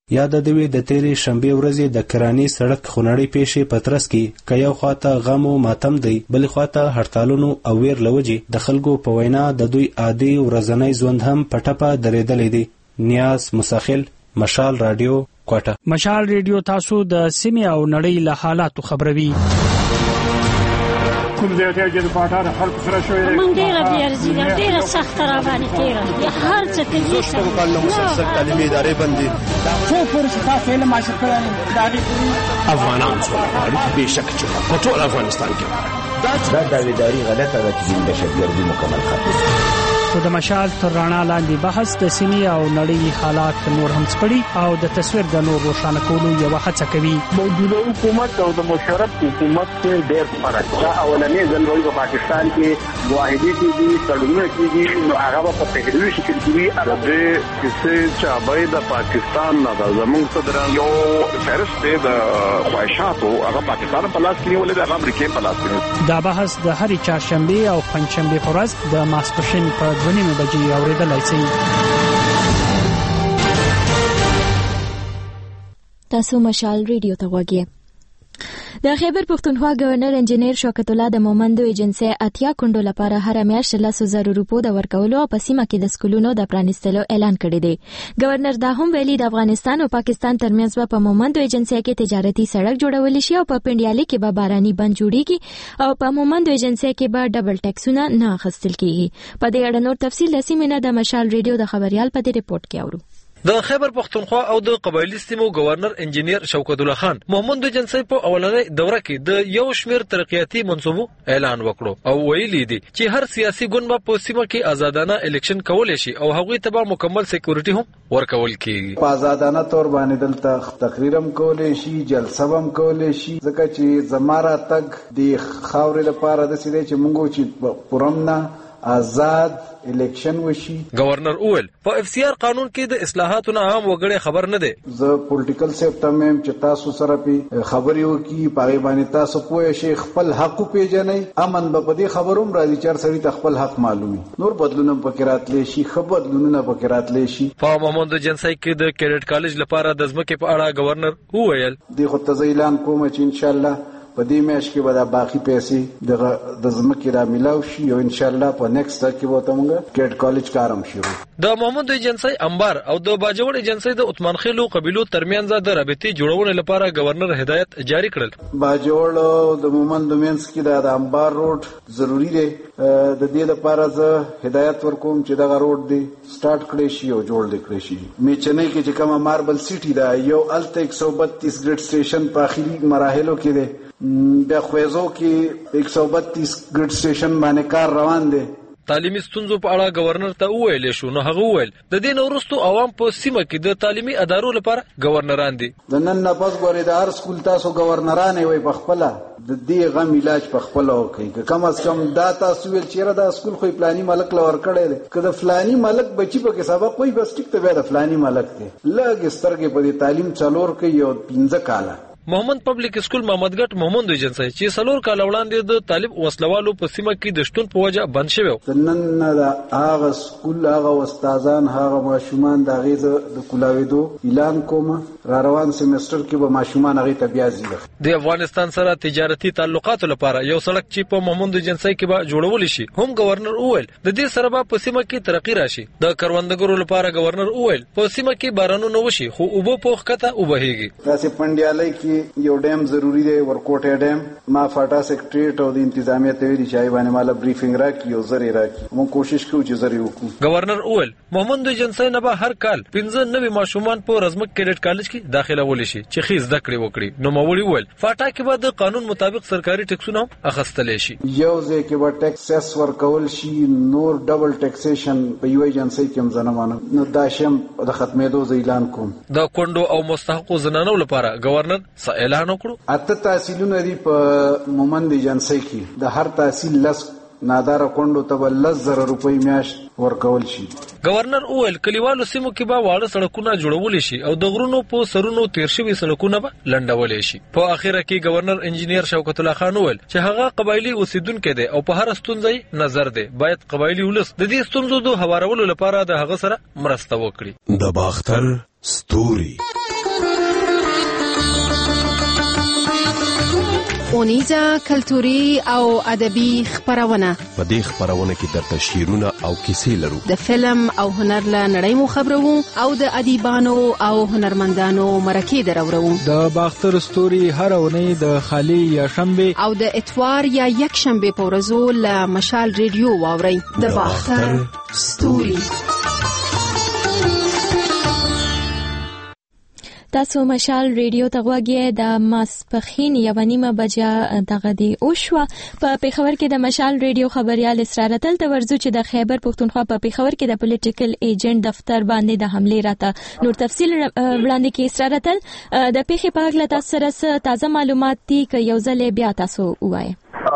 یاد د دوی د تیرې شنبې ورځې د کراني سړک خونړۍ پیښې په ترڅ کې که یو خواته غم او ماتم دی بل خواته هړتالونو او ویر لوجې د خلکو په وینا د دوی عادي ورځنی ژوند هم په ټپه درېدلی دی. نیاز مساخل، مشال رادیو، کوټه.
مشال رادیو تاسو د سیمې او نړۍ له حالاتو خبروي.
کوم ځای ته چې د پاټا د خلکو سره شوې ده
مونږ ډېره بېارزي ده، ډېره سخته را باندې تېره هر څه کوي.
شپږ کال له مسلسل تعلیمي ادارې بندي
څو پورې چې تاسو علم حاصل کړی دی د هغې
افغانان څومره غواړي بېشکه چې په ټول افغانستان کې
دا داویداري غلطه ده چې زموږ دهشتګردي مکمل ختم.
خو د مشال تر رڼا لاندې بحث د سیمې او نړۍ حالات نور هم سپړي او د تصویر د نور روښانه کولو یوه هڅه کوي.
موجوده حکومت او د مشرف حکومت کې ډېر فرق ده. اولنې ځل وایي په پاکستان کې معاهدې کېږي، تړونونه کېږي، نو هغه به په تحریري شکل کېږي.
د دې کیسې چابۍ د پاکستان نه ده. زموږ صدران یو فهرست دی د خواهشاتو، هغه پاکستان په لاس کې نیولې ده، هغه امریکې په لاس کې نیولې.
دا بحث د هرې چهارشنبې او پنجشنبې په ورځ د ماسپښین په دوه نیمې بجې اورېدلی شئ.
تاسو مشال ریډیو ته غوږ. د خیبر پښتونخوا گورنر انجینیر شوکت الله د مومندو ایجنسی اتیا کونډو لپاره هر میاشت لسو زره روپو د ورکولو او په سیمه کې د سکولونو د پرانیستلو اعلان کړی دی. گورنر دا هم ویلي د افغانستان او پاکستان ترمنځ به په مومندو ایجنسی کې تجارتي سړک جوړول شي او په پنډیالي کې به باراني بند جوړیږي او په مومندو ایجنسی کې به ډبل ټیکسونه نه اخیستل کیږي. په دې اړه نور تفصیل د سیمې نه د مشال ریډیو د خبريال په دې ریپورت کې اورو.
د خیبر پښتونخوا او د قبایلی سیمو گورنر انجینیر شوکت الله خان محمد ایجنسی په اولنۍ دوره کې د یو شمیر ترقیاتي منصوبو اعلان وکړو او ویلي دي چې هر سیاسي ګوند به په سیمه کې آزادانه الیکشن کولای شي او هغوی ته به مکمل سکیورټي هم ورکول کیږي.
په آزادانه تور باندې دلته تقریرم کولای شي، جلسه هم کولای شي، ځکه چې زماره تک د خاورې لپاره د سیده چې مونږ چې پرمنه آزاد الیکشن وشي.
گورنر اول په اف سی آر قانون کې د اصلاحاتو نه عام وګړي خبر نه دي.
زه پولیټیکل سیکټر مې چې تاسو سره په خبري وکي پاره باندې تاسو پوه شئ خپل حق پیژنئ. امن به په دې خبروم راځي چې سړی ته خپل حق معلومي. نور بدلونه پکې راتلی شي، خبر بدلونه پکې راتلی شي.
په محمد جنسای کې د کیډټ کالج لپاره د ځمکې په اړه گورنر وویل
دی خو ته اعلان کوم چې ان شاء الله په دې میاشت کې به دا باقي پیسې د د ځمکې را ملاو شي او ان شاء الله په نیکسټ ټاک کې به تمغه کیډ کالج کارم شروع.
د محمد ایجنسی انبار او د باجوړ ایجنسی د عثمان خیلو قبیلو ترمنځ د رابطې جوړولو لپاره گورنر هدایت جاری کړل.
باجوړ او د مومند مینس کې د انبار روډ ضروری دی. د دې لپاره زه هدایت ورکوم چې دا روډ دی سٹارټ کړی شي او جوړ کړی شي. میچنې کې چې کومه ماربل سټي دا یو الته ایک سو بتیس ګریډ سټیشن په اخیری مراحلو کې دی. بیا خوځو کې ایک سو بتیس ګریډ سټیشن باندې کار روان دی.
تعلیمي ستونزو په اړه گورنر ته وویل شو نو هغه وویل د دې نورستو عوام په سیمه کې د تعلیمي ادارو لپاره گورنران دي.
د نن نه پس غوړي د هر سکول تاسو گورنران وي په خپل د دې غم علاج په خپل وکړي. کم از کم دا تاسو ویل چیرې دا سکول خو پلاني ملک لور کړی دی. که د فلاني ملک بچي په کې سبق کوئی بس ټیک ته بیا د فلاني ملک دی لږ سترګې په دې تعلیم څلور کوي او پنځه کاله.
محمد پبلک سکول محمدګټ محمد ایجنسی چې سلور کال وړاندې د طالب وسلوالو په سیمه کې د شتون په وجه بند شوی.
نن نه هغه سکول هغه استادان هغه ماشومان د غیزه د کلاویدو اعلان کوم را روان سیمستر کې به ماشومان هغه ته بیا زیږي.
د افغانستان سره تجارتي تعلقاتو لپاره یو سړک چې په محمد ایجنسی کې به جوړول شي هم گورنر اویل د دې سره به په سیمه کې ترقی راشي. د کروندګرو لپاره گورنر اویل په سیمه کې بارانونه وشي خو اوبو په وخته وبهيږي.
تاسو پنډیالي کې یو ډیم ضروری دی ورکوټه ډیم. ما فاټا سیکریټریټ او د انتظامیه ته ویلي چې باندې مال بریفینګ راکړي او زری راکړي. موږ کوشش کوو چې زری وکړو.
گورنر اویل محمد ایجنسی نه به هر کال پنځه نوي ماشومان په رزمک کیډټ کالج کې داخله ول شي چې خیز زده کړې وکړي. نو مولوی ویل فاټا کې به د قانون مطابق سرکاري ټیکسونه اخیستل شي.
یو ځکه به ټیکسس ورکول شي نور ډبل ټیکسیشن په یو ایجنسی کې هم زنه مانه نو دا شم د ختمېدو اعلان کوم.
د کونډو او مستحقو زنانو لپاره گورنر اعلان
اته تحصیلونه دی په مومند ایجنسی کې د هر تحصیل لس نادار کونډو ته لس زره روپۍ میاشت ورکول شي.
گورنر اویل کلیوالو سیمو کې به واړه سړکونه جوړول شي او د غرونو په سرونو تیر شوي سړکونه به لنډول شي. په اخیره کې گورنر انجینیر شوکت الله خان ویل چې هغه قبایلی اوسیدونکو دی او په هر ستونزې نظر دی باید قبایلی ولس د دې ستونزو د هوارولو لپاره د هغه سره مرسته وکړي.
د باختر ستوري
اونیزه کلتوري او ادبي خبرونه.
په دې خبرونه کې درته شعرونه او کیسې لرو.
د فلم او هنر له نړۍ مو خبرو او د ادیبانو او هنرمندانو مرکې درورو.
د باختر ستوري هر اونۍ د خالی یا شنبه
او د اتوار یا یک شنبه په ورځو له مشال ریډیو واوري. د باختر ستوري.
تاسو مشال ریډیو ته غوږی د ماسپخین یو نیمه بجه دغه دی او شو په پیښور کې د مشال ریډیو خبريال اسرار تل ته ورزو چې د خیبر پښتونخوا په پیښور کې د پولیټیکل ایجنټ دفتر باندې د حمله راته نور تفصیل وړاندې کې اسرار تل د پیښې په اړه تاسو سره تازه معلومات دي ک یو ځل بیا تاسو وایي.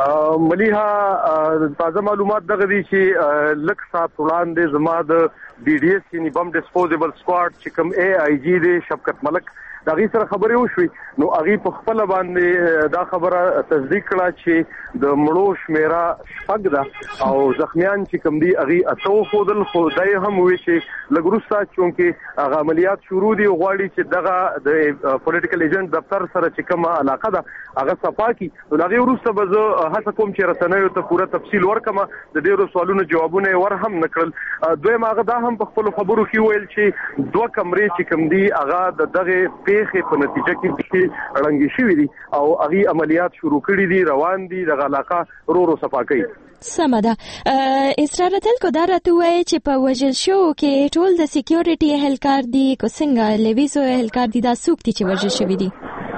مليها تازه معلومات دغه دي چې لک سات وړاندې زما د بي ډي اس یعنی بم ډیسپوزیبل سکواډ چې کوم اي آی جی دی شفقت ملک دا غي سره خبرې وشوي نو اغي په خپل باندې دا خبره تصدیق کړه چې د مړو شمیره شپږ ده او زخمیان چې کوم دي اغي اتو خودل خدای هم وی چې لګروستا چونکه هغه عملیات شروع دي غواړي چې دغه د پولیټیکل ایجنټ دفتر سره چې کومه علاقه ده هغه صفا کی نو هغه ورسته به زه هڅه کوم چې رسنیو ته پوره تفصیل ورکم د ډیرو سوالونو جوابونه ور هم نکړل. دویم هغه دا هم په خپل خبرو کې ویل چې دوه کمرې چې کوم دي هغه د دغه پیښې په نتیجه کې رنګي شوې دي او هغه عملیات شروع کړي دي روان دي د علاقه رو رو صفا کوي.
سمده اسرار تل کو دا راته وایي چې په وژل شو کې ټول د سکیورټي اهلکار دي کو څنګه لويزو اهلکار دي دا سوق دي چې وژل شوی دي.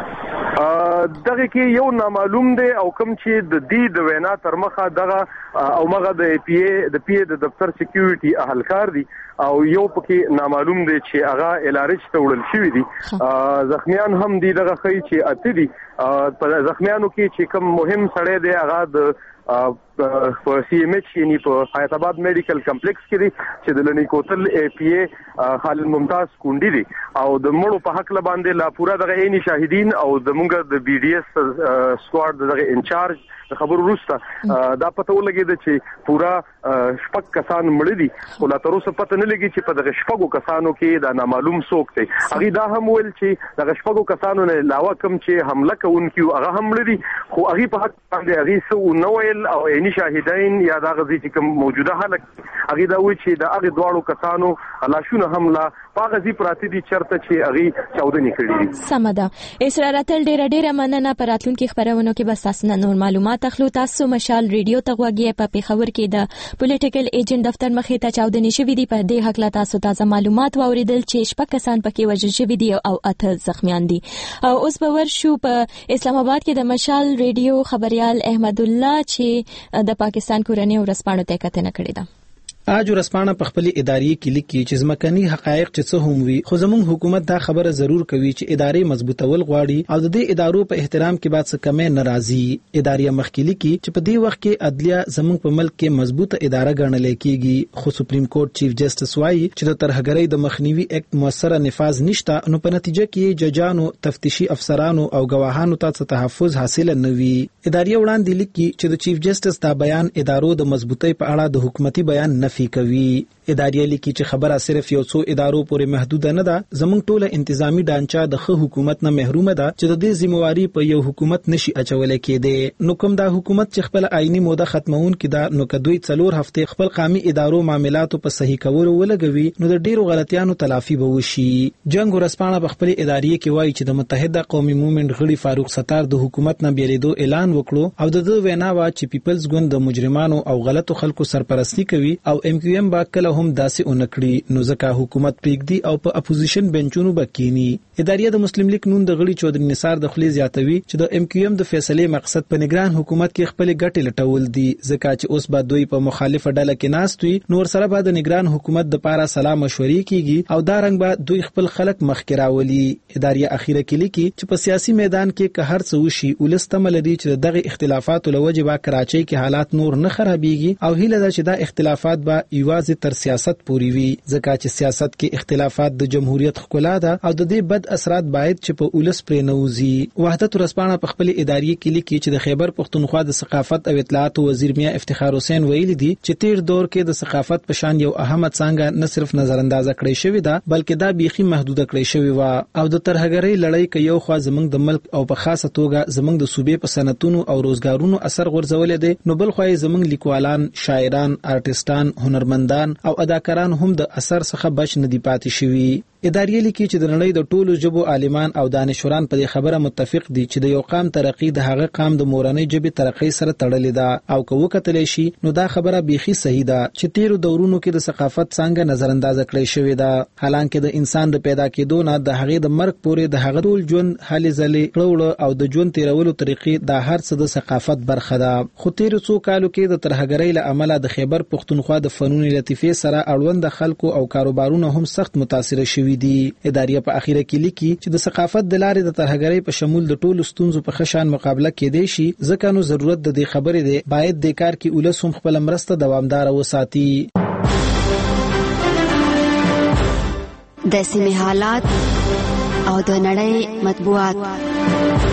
دغه کې یو نامعلوم دی او کوم چې د دې د وینا تر مخه دغه او مغه د پی ای د پی ای د دفتر سکیورټي اهلکار دي او یو پکې نامعلوم دی چې هغه الارچ ته وړل شوی دي. زخمیان هم دي دغه خی چې اته دي په زخمیانو کې چې کوم مهم سړی دی هغه د په سی ام ایچ یعنی په حیات آباد میډیکل کمپلیکس کې دي چې د لنی کوتل ای پی ای خالد ممتاز کونډي دي او د مړو په حق باندې لا پورا دغه عیني شاهدین او د مونږ د بي ډي اس سکواډ دغه انچارج د خبرو وروسته دا پته ولګید چې پورا شپږ کسان مړ دي خو لا تر اوسه پته نه لګي چې په دغه شپږو کسانو کې دا نامعلوم څوک دی. هغه دا هم ویل چې دغه شپږو کسانو نه علاوه کوم چې حمله کوونکي هغه هم مړ دي خو هغه په حق باندې هغه څه نو ویل او عیني شاهدین یا دا غزي چې کوم موجوده حالت هغه دا وی چې د هغه دواړو کسانو لاشونه حمله پاغه زی پراتی دي چرته چې هغه چاودنی کړی دي.
سمده اسرار تل ډیره ډیره مننه پراتلونکو خبرونو کې بس تاسو نور معلومات تخلو. تاسو مشال ریډیو ته غوږی په پیښور کې د پولیټیکل ایجنټ دفتر مخې ته چاودنی شوې دي. په دې حق لا تاسو تازه معلومات واوریدل چې شپږ کسان پکې وژل شوي دي او اته زخمیان دي. او اوس به ورشو په اسلام آباد کې د مشال ریډیو خبريال احمد الله چې د پاکستان کورنۍ ورسپانو ته کتنه کړې ده.
اج ورسپانه په خپل اداري کې لیکي چې ځمکني حقایق چې څه هم وي خو زموږ حکومت دا خبره ضرور کوي چې ادارې مضبوطول غواړي او د دې ادارو په احترام کې بعد څه کمې ناراضي. اداري مخکې لیکي چې په دې وخت کې عدلیه زموږ په ملک کې مضبوطه اداره ګڼل کېږي خو سپریم کورټ چیف جسټس وایي چې د ترهګرۍ د مخنیوي اکټ موثره نفاذ نشته نو په نتیجه کې ججانو تفتیشي افسرانو او گواهانو ته تحفظ حاصل نه وي. اداري وړاندې لیکي چې د چیف جسټس دا بیان ادارو د مضبوطۍ په اړه د حکومتي بیان نه کوي. اداري لیکي چې خبره صرف یو څو ادارو پورې محدود نه ده زموږ ټوله انتظامی ډانچه د ښه حکومت نه محرومه ده چې د دې ذمہواری په یو حکومت نشي اچولای کېده. نو کوم دا حکومت چې خپل آئینی موده ختمون کړه نو کدوې څلور هفته خپل قومي ادارو معاملاتو په صحیح کولو ولګوي نو د ډیرو غلطیانو تلافي به وشي. جنگ ورسپانه په خپل اداري کې وایي چې د متحده قومي موومېنټ غړي فاروق ستار د حکومت نه بیلیدو اعلان وکړو او د دوه وینا وا چې پیپلز ګوند د مجرمانو او غلطو خلکو سرپرستی کوي او ام کیو ایم با کله هم داسې اونکړي نو ځکه حکومت پریږدي او په اپوزیشن بنچونو بکینی. ادارې د مسلم لیگ نون د غړي چودري نثار د خلی زیاتوي چې د ام کیو ایم د فیصله مقصد په نگران حکومت کې خپل ګټې لټول دي ځکه چې اوس به دوی په مخالفه ډله کې ناست وي نور سره به د نگران حکومت د پاره سلام مشورې کیږي او دا رنګ به دوی خپل خلک مخکې راولي. ادارې اخیره کې لیکي چې په سیاسي میدان کې که هر څه وشي ولستمل دي چې دغه اختلافات لوجه با کراچۍ کې حالات نور نه خرابيږي او هیله ده چې دا اختلافات به یوازې تر سیاست پوري وي، ځکه چې سیاست کې اختلافات د جمهوریت ښکلا ده او د دې بد اثرات باید چې په ولس پرې نه وځي. وحدت ورځپاڼه په خپل اداري کې لیکي چې د خیبر پښتونخوا د ثقافت او اطلاعات وزیر میا افتخار حسین ویلي دي چې تیر دور کې د ثقافت په شان یو اهمه څانګه نه صرف نظر اندازه کړې شوې ده بلکې دا بیخي محدوده کړې شوې و او د ترهګرۍ لړۍ کې یو خوا زمنګ د ملک او په خاصه توګه زمنګ د صوبې په صنعتونو او روزګارونو اثر غورځولې دي، نو بل خو زمنګ لیکوالان، شاعران، آرټیستان، هنرمندان او اداکاران هم د اثر څخه بچ نه دي پاتې شوي. اداري لیکي چې د نړۍ د ټولو ژبو عالمان او دانشوران په دې خبره متفق دي چې د یو قام ترقی د هغه قام د مورنۍ ژبې ترقی سره تړلې ده او که وکتل شي نو دا خبره بیخي صحیح ده چې تیرو دورونو کې د ثقافت څنګه نظر اندازه کړې شوې ده، حالانکه د انسان د پیدا کېدو نه د هغې د مرګ پورې د هغه ټول ژوند هلې ځلې کړوړه او د ژوند تیرولو طریقې دا هر څه د ثقافت برخه ده. خو تیرو څو کالو کې د ترهګرۍ له امله د خیبر پښتونخوا د فنون لطیفې سره اړوند خلکو او کاروبارونه هم سخت متاثر شوي دي. اداري په اخیره کې لیکي چې د ثقافت د لارې د ترهګرۍ په شمول د ټولو ستونزو په خشان مقابله کېدای شي، ځکه نو ضرورت د دې خبرې دی باید د کار کې ولس هم خپل مرسته دوامدار وساتي.
د سیمې حالات او د نړۍ مطبوعات.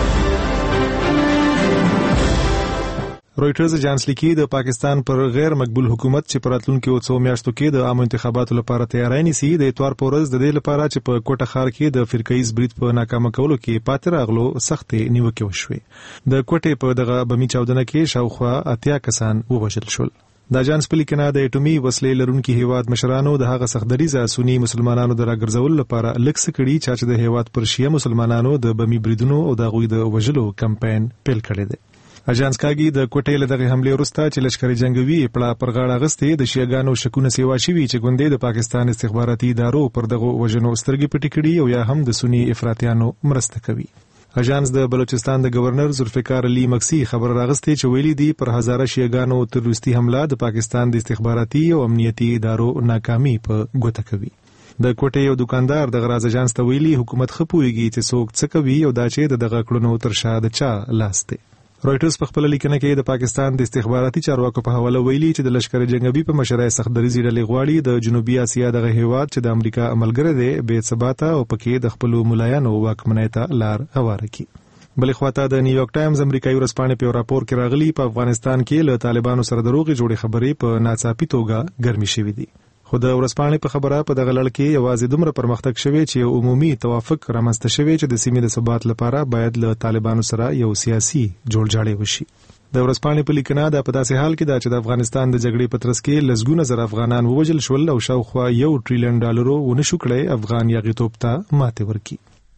رويټرز اجانس لیکي د پاکستان پر غیر مقبول حکومت چې پراتلونکو څو میاشتو کې د عام انتخاباتو لپاره تیاری نیسي د اتوار پورز د دې لپاره چې په کوټه ښار کې د فرقایز برید په ناکامه کولو کې پاتې راغلو سختې نیوکې وشوې. د کوټې په دغه بمي چاودنه کې شاوخوا اتیا کسان ووژل شول. د اجانس په لیکنه د اټومي وسلې لرونکي هیواد مشرانو د هغه سختدریزه سنی مسلمانانو د راګرځولو لپاره لکس کړي چې د هیواد پر شیعه مسلمانانو د بمي بریدونو او د غوي د وژلو کمپاین پیل کړی دی. اجانس کاګي د کوټې له دغه حمله وروسته چې لشکري جنگوي پړه پر غاړه غستې د شیعاګانو شکونه سیوا شوي چې ګوندې د پاکستان استخباراتي ادارو پر دغه وژنو سترګې پټې کړي او یا هم د سنی افراطیانو مرسته کوي. اجانس د بلوچستان د گورنر ذوالفقار علي مکسی خبر راغستې چې ویلي دي پر هزاره شیعاګانو تروریستي حمله د پاکستان د استخباراتي او امنیتي ادارو ناکامي په ګوته کوي. د کوټې یو دکاندار د غراز اجانس ته ویلي حکومت خپويږي چې څوک څه کوي او دا چې د دغه کړنو تر شا د چا لاس دی. رويټرز په خپل لیکنه کې د پاکستان د استخباراتي چارواکو په حواله ویلي چې د لشکري جنگبي په مشرۍ سختدریزي ډلې غواړي د جنوبي اسیا دغه هیواد چې د امریکا عملګری دی بې ثباته او پکې د خپل ملایانو واکمنۍ ته لار هواره کړي. بلې خواته د نیویارک ټایمز امریکایي ورځپاڼې په راپور کې راغلي په افغانستان کې له طالبانو سره دروغې جوړې خبرې په ناڅاپي توګه ګرمي شوې دي. خو د ورځپاڼې په خبره په دغه لړ کې یوازې دومره پرمختګ شوی چې یو عمومي توافق رامنځته شوی چې د سیمې د ثبات لپاره باید له طالبانو سره یو سیاسي جوړجاړی وشي. د ورځپاڼې په لیکنه دا په داسې حال کې ده چې د افغانستان د جګړې په ترڅ کې لسګونه زره افغانان ووژل شول او شاوخوا یو ټریلیون ډالرو ونشو کړی افغان یاغیتوب ته ماتې ورکړي.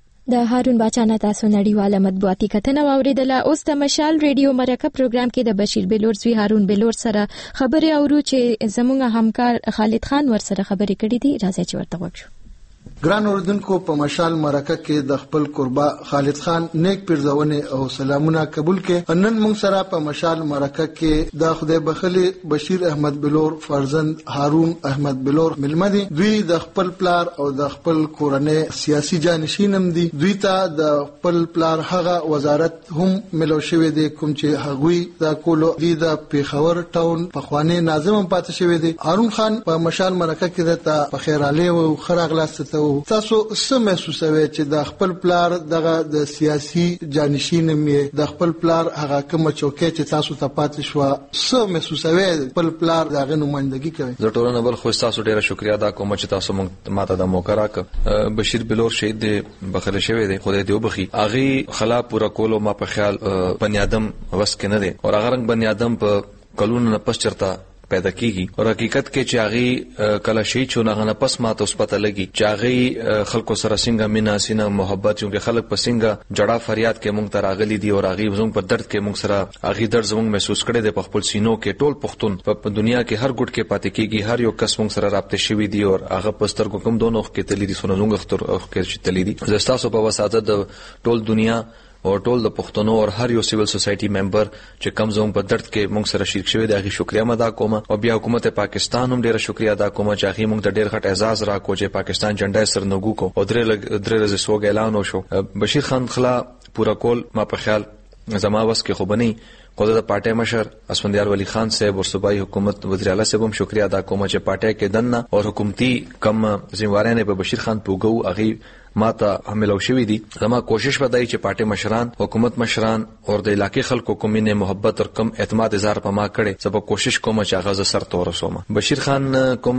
د هارون باچا نه تاسو نړیواله مطبوعاتي کتنه واوریدله. اوس د مشال ریډیو مرکه پروګرام کې د بشیر بلور زوی هارون بلور سره خبرې اورو چې زموږ همکار خالد خان ور سره خبرې کړې دي. راځي چې ورته وګورو.
ګران اوردونکو په مشال مرکه کې د خپل قربا خالد خان نیک پیرزونه او سلامونه قبول کې. نن موږ سره په مشال مرکه کې د خدای بخلی بشیر احمد بلور فرزند هارون احمد بلور ملمدي. دوی د خپل پلار او د خپل کورنۍ سیاسي جانشینم دي. دوی ته د خپل پلار هغه وزارت هم ملو شوی دی کوم چې هغوی د کولو دی د پیښور ټاون په خوانې ناظم پاتې شوی دی. هارون خان په مشال مرکه کې د په خیراله او خراغلاست تاسو څه محسوسوي چې د خپل پلار دغه د سیاسي جانشین مې د خپل پلار هغه کوم چوکۍ چې تاسو ته پاتې شو څه محسوسوي خپل پلار دغه نمائندګي کوي؟
زه ټولنه بل خو تاسو ډیره شکریا ادا کوم چې تاسو ماته د موقع راکړ. بشیر بلور شهید دی بخله شوی دی خدای دې وبخي. اغه خلا پورا کولو ما په خیال بنی آدم وس کې نه دی او هغه رنګ بنی آدم په کلونو نه پس چرتا پیدا کیږي او حقیقت کې چې هغه کله شي چې نه پس ماته اوس پته لګي چې هغه خلکو سره څنګه مینا سینا محبت چې خلک په څنګه جړه فریاد کې مونږ ته راغلي دي او هغه زموږ په درد کې مونږ سره هغه درد زموږ محسوس کړي دي په خپل سینو کې. ټول پښتون په دنیا کې هر ګډ کې پاتې کیږي هر یو کس مونږ سره رابطه شوی دی او هغه پستر کو کوم دوه نوخ کې تللی دي سونه زموږ اختر او کې چې تللی دي. زستاسو په وساته د ټول دنیا او ټول د پښتنو او هر یو سیویل سوسایټي ممبر چې کم زوم په درد کې موږ سره شریک شوی دی شکریا ادا کوم او بیا حکومت پاکستان هم ډیره شکریا ادا کوم چې هغه موږ ته ډیر غټ اعزاز راکو چې پاکستان جنډا سر نوګو کو او درې درې ورځې سوګ اعلان وشو. بشیر خان خلا پورا کول ما په خیال زما واس کې خو بني خو د پارټي مشر اسفندیار ولی خان صاحب او صوبایي حکومت وزیر اعلی صاحب هم شکریا ادا کوم چې پارټي کې دنه او حکومتي کم ذمہوارانه په بشیر خان پوګو اغي ماته حملو شوی دي. زما کوشش ودای چې پارټي مشران حکومت مشران او د علاقې خلکو کومینه محبت او کم اعتماد اظهار په ما کړي سبا کوشش کوم چې هغه ز سر تور رسوم. بشیر خان کوم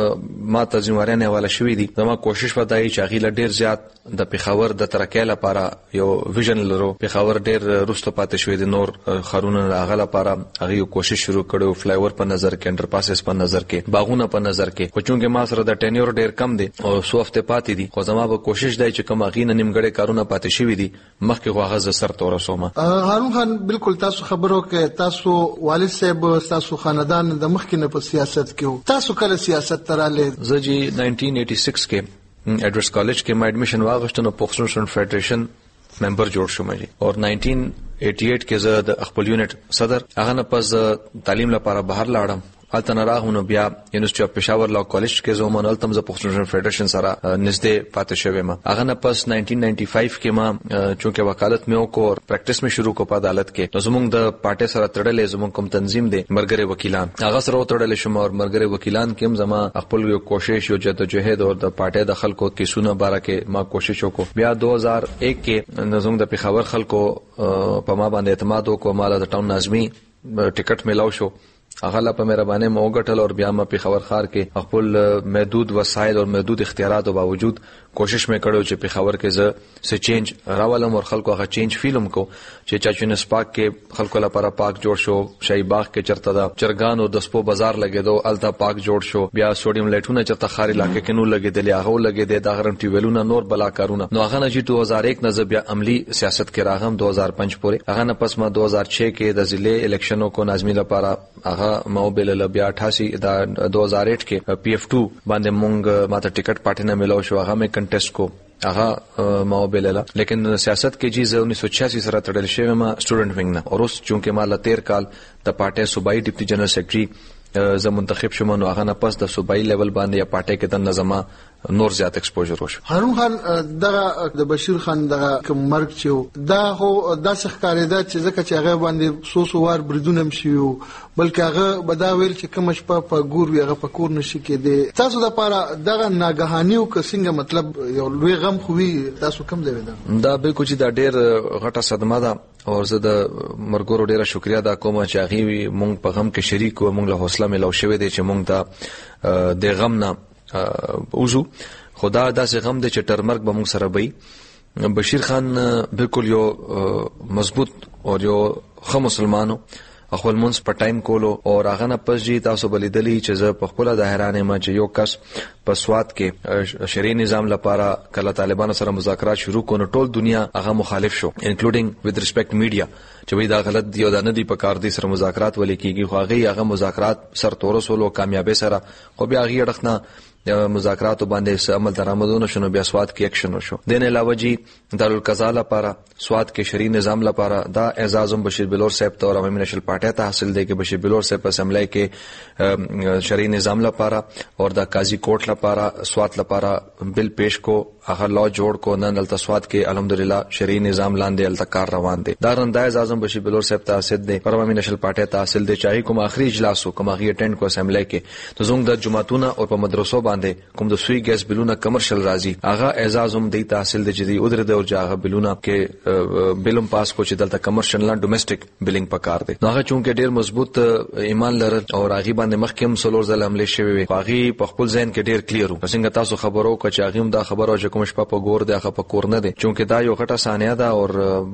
ماته ذمہوارانه حواله شوی دي. زما کوشش ودای چې هغه ډیر زیات د پیښور د ترکیه لپاره یو ویژن لرو. پیښور ډیر رستو پاتې شوی دي، نور خارونه هغه لپاره هغه کوشش شروع کړو، فلای اوور په نظر کې، انډر پاسز په نظر کې، باغونه په نظر کې. خو چونګه ما سره د ټینیور ډیر کم دي او سو هفته پاتې دي، خو زما به کوشش دی چې کوم غینه نیمګړې کارونه پاتې شوی دي مخکې غواغه ز سر تور رسومه.
هارون خان بالکل تاسو خبرو کې تاسو والد صاحب تاسو خاندان د مخکې نه په سیاست کې تاسو کله سیاست تراله؟
زه جی نائنٹین ایٹی سکس کې ایډورس کالج کې ما ایڈمیشن واغښتنو پښتون سټوډنټ فیډریشن ممبر جوړ شوم جی اور نائنٹین ایٹی ایٹ کې زه د خپل یونټ صدر هغه نه پس تعلیم لپاره بهر لاړم. الته راغونو بیا یونیورسيټي اف پېښور لا کالج کې زه مونږ تم ز پښتون فدریشن سره نږدې پاتې شوم. هغه نه پس نائنٹین نائنٹی فائیو کې ما چونکه وکالت مې وکړ او پریکټیس مې شروع کو په عدالت کې. نو زموږ د پارټي سره تړلې زموږ کوم تنظیم دی مرګري وکیلان هغه سره تړلې شوم او مرګري وکیلان کې هم زما خپل یو کوشش یو جدوجہد او د پارټي د خلکو کیسونه باره کې ما کوشش وکړ. بیا دو هزار ایک کې زموږ د پیښور خلکو په ما باندې اعتماد وکړ، مال د ټاون نظمی ټیکټ ملاو شو. هغه لا په مهرباني مو غټل او بیا ما په خبر خار کې خپل محدود وسایل او محدود اختیاراتو باوجود کوشش مې کړو چې په خبر کې زه څه چینج راولم او خلکو هغه چینج فیلم کو چې چاچونس پاک کې خلکو لپاره پاک جوړ شو، شاهي باغ کې چرته دا چرګان او د سپو بازار لګیدو التا پاک جوړ شو، بیا سوډیم لایټونه چرته خاري علاقې کې نو لګیدل هغه لګیدل دا غرم ټیویلونه نور بلا کارونه. نو هغه نه چې دو هزار ایک نه بیا عملی سیاست کې راغم دو هزار پنځ پورې. هغه نه پس ما دو هزار چھ کې د ضلع الیکشنو کو نظمی لپاره هغه موبل بیا اٹھاسی دا دو ہزار آٹھ کے پی ایف ٹو باندې مونږ ماته ټیکټ پارټي نه ملو شو، هغه مې کنټیسټ کو هغه ما وبلله. لیکن سیاست کې چیز انیس سو چھیاسی سره تړل شوی ما سټوډنټ وینګ نه اور اوس چونکه ما ل تیر کال د پارټي صوبایي ډیپټي جنرال سیکریټري زه منتخب شوم. نو هغه نه پس د صوبایي لیول باندې یا پارټي کې د نظام نور زیات ایکسپوژر وشو.
هارون خان دغه د بشیر خان دغه کوم مرګ چې دا هو د ښکارېدا چې ځکه چې هغه باندې سو سو وار بریدونه مشيو، بلکې هغه بداویل چې کوم شپه په ګور ویغه په کور نشي کېده. تاسو د پاره دغه ناګهاني او کسنګ مطلب یو لوی غم خوي تاسو کم دی ودا
دا بالکل چې دا ډېر غټه صدمه ده او زه د مرګورو ډېره شکریا ادا کوم چې هغه مونږ په غم کې شریک او مونږ له حوصله ملو شوې دي چې مونږ ته د غم نه اوزو. خدا داسې غم دی چې تر مرګ به موږ سره وي. بشیر خان بالکل یو مضبوط او یو ښه مسلمانو خپل منځ په ټایم کولو او هغه نه پس جی تاسو بلیدلی چې زه په خپل د حیرانې ما چې یو کس په سواد کې شرعي نظام لپاره کله طالبانو سره مذاکرات شروع کړو ټول دنیا هغه مخالف شو انکلودینګ وذ ریسپیکټ میډیا چې وی دا غلط دی او دا نه دی په کار دي سره مذاکرات ولې کیږي. خو هغه هغه مذاکرات سر تورسولو کامیابی سره خو بیا هغه اړخنه مذاکرات باندې عمل درآمدونه شنو بیا سواد کې اکشن وشو. دین علاوه جی دارالقضا لپاره سواد کې شرعي نظام لپاره دا اعزازم بشیر بلور صاحب ته او عوامي نشل پارټي ته حاصل دی کې بشیر بلور صاحب په اسمبلی کې شرعي نظام لپاره او د قاضي کوټ لپاره سواد لپاره بل پیش کو هغه لا جوړ کو نن دلته سواد کې الحمدلله شرعي نظام لاندې التکار روان دي. دا رنداز اعظم بشیر بلور صاحب ته حاصل دی پر عوامي نشل پارټي ته حاصل دی چاهي کوم اخري اجلاس او کوم اخري اټینډ کو اسمبلی کې ته زوم د جمعتونه او په مدرسو کوم د سوی ګیس بلونه کمرشل راځي هغه اعزازم دی تحصیل د جدي ودر د او جاغه بلونه کې بلوم پاس کو چې دلته کمرشل نه ډومېسټک بلینګ پکار دی. هغه چونکه ډیر مضبوط ایمان لرل او راغي باندې مخکم سولور زل حمله شوی وي هغه په خپل ذهن کې ډیر کلیر وو. څنګه تاسو خبرو کچ هغه دا خبرو چې کوم شپه په ګور دی هغه په کور نه دی چونکه دا یو غټه ثانیه ده او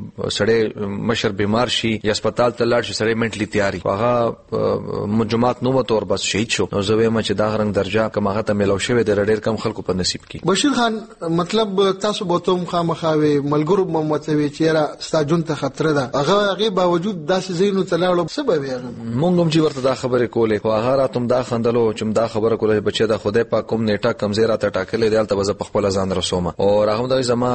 سړی مشر بیمار شي یا هسپتال ته لاړ شي سړی منټلی تیاری هغه مجموعات نو تور بس شهید شو. نو زه وایم چې دا غرنګ درجه کومه ته ملو شوی د ډېر کم خلکو په نصیب کې.
بشیر خان مطلب تاسو به ته مخامخاوي ملګرو ممتوي چې ستاجون ته خطر ده هغه هغه باوجود داسې زینو تلاړو سبب یې
مونږ هم چې ورته دا خبره کولې خو هغه راتم دا خندلو چې دا خبره کوله بچي دا خدای پاک کوم نیټه کمزې راته ټاکلې دی البته په خپل ځان رسو رسوم او هغه د زما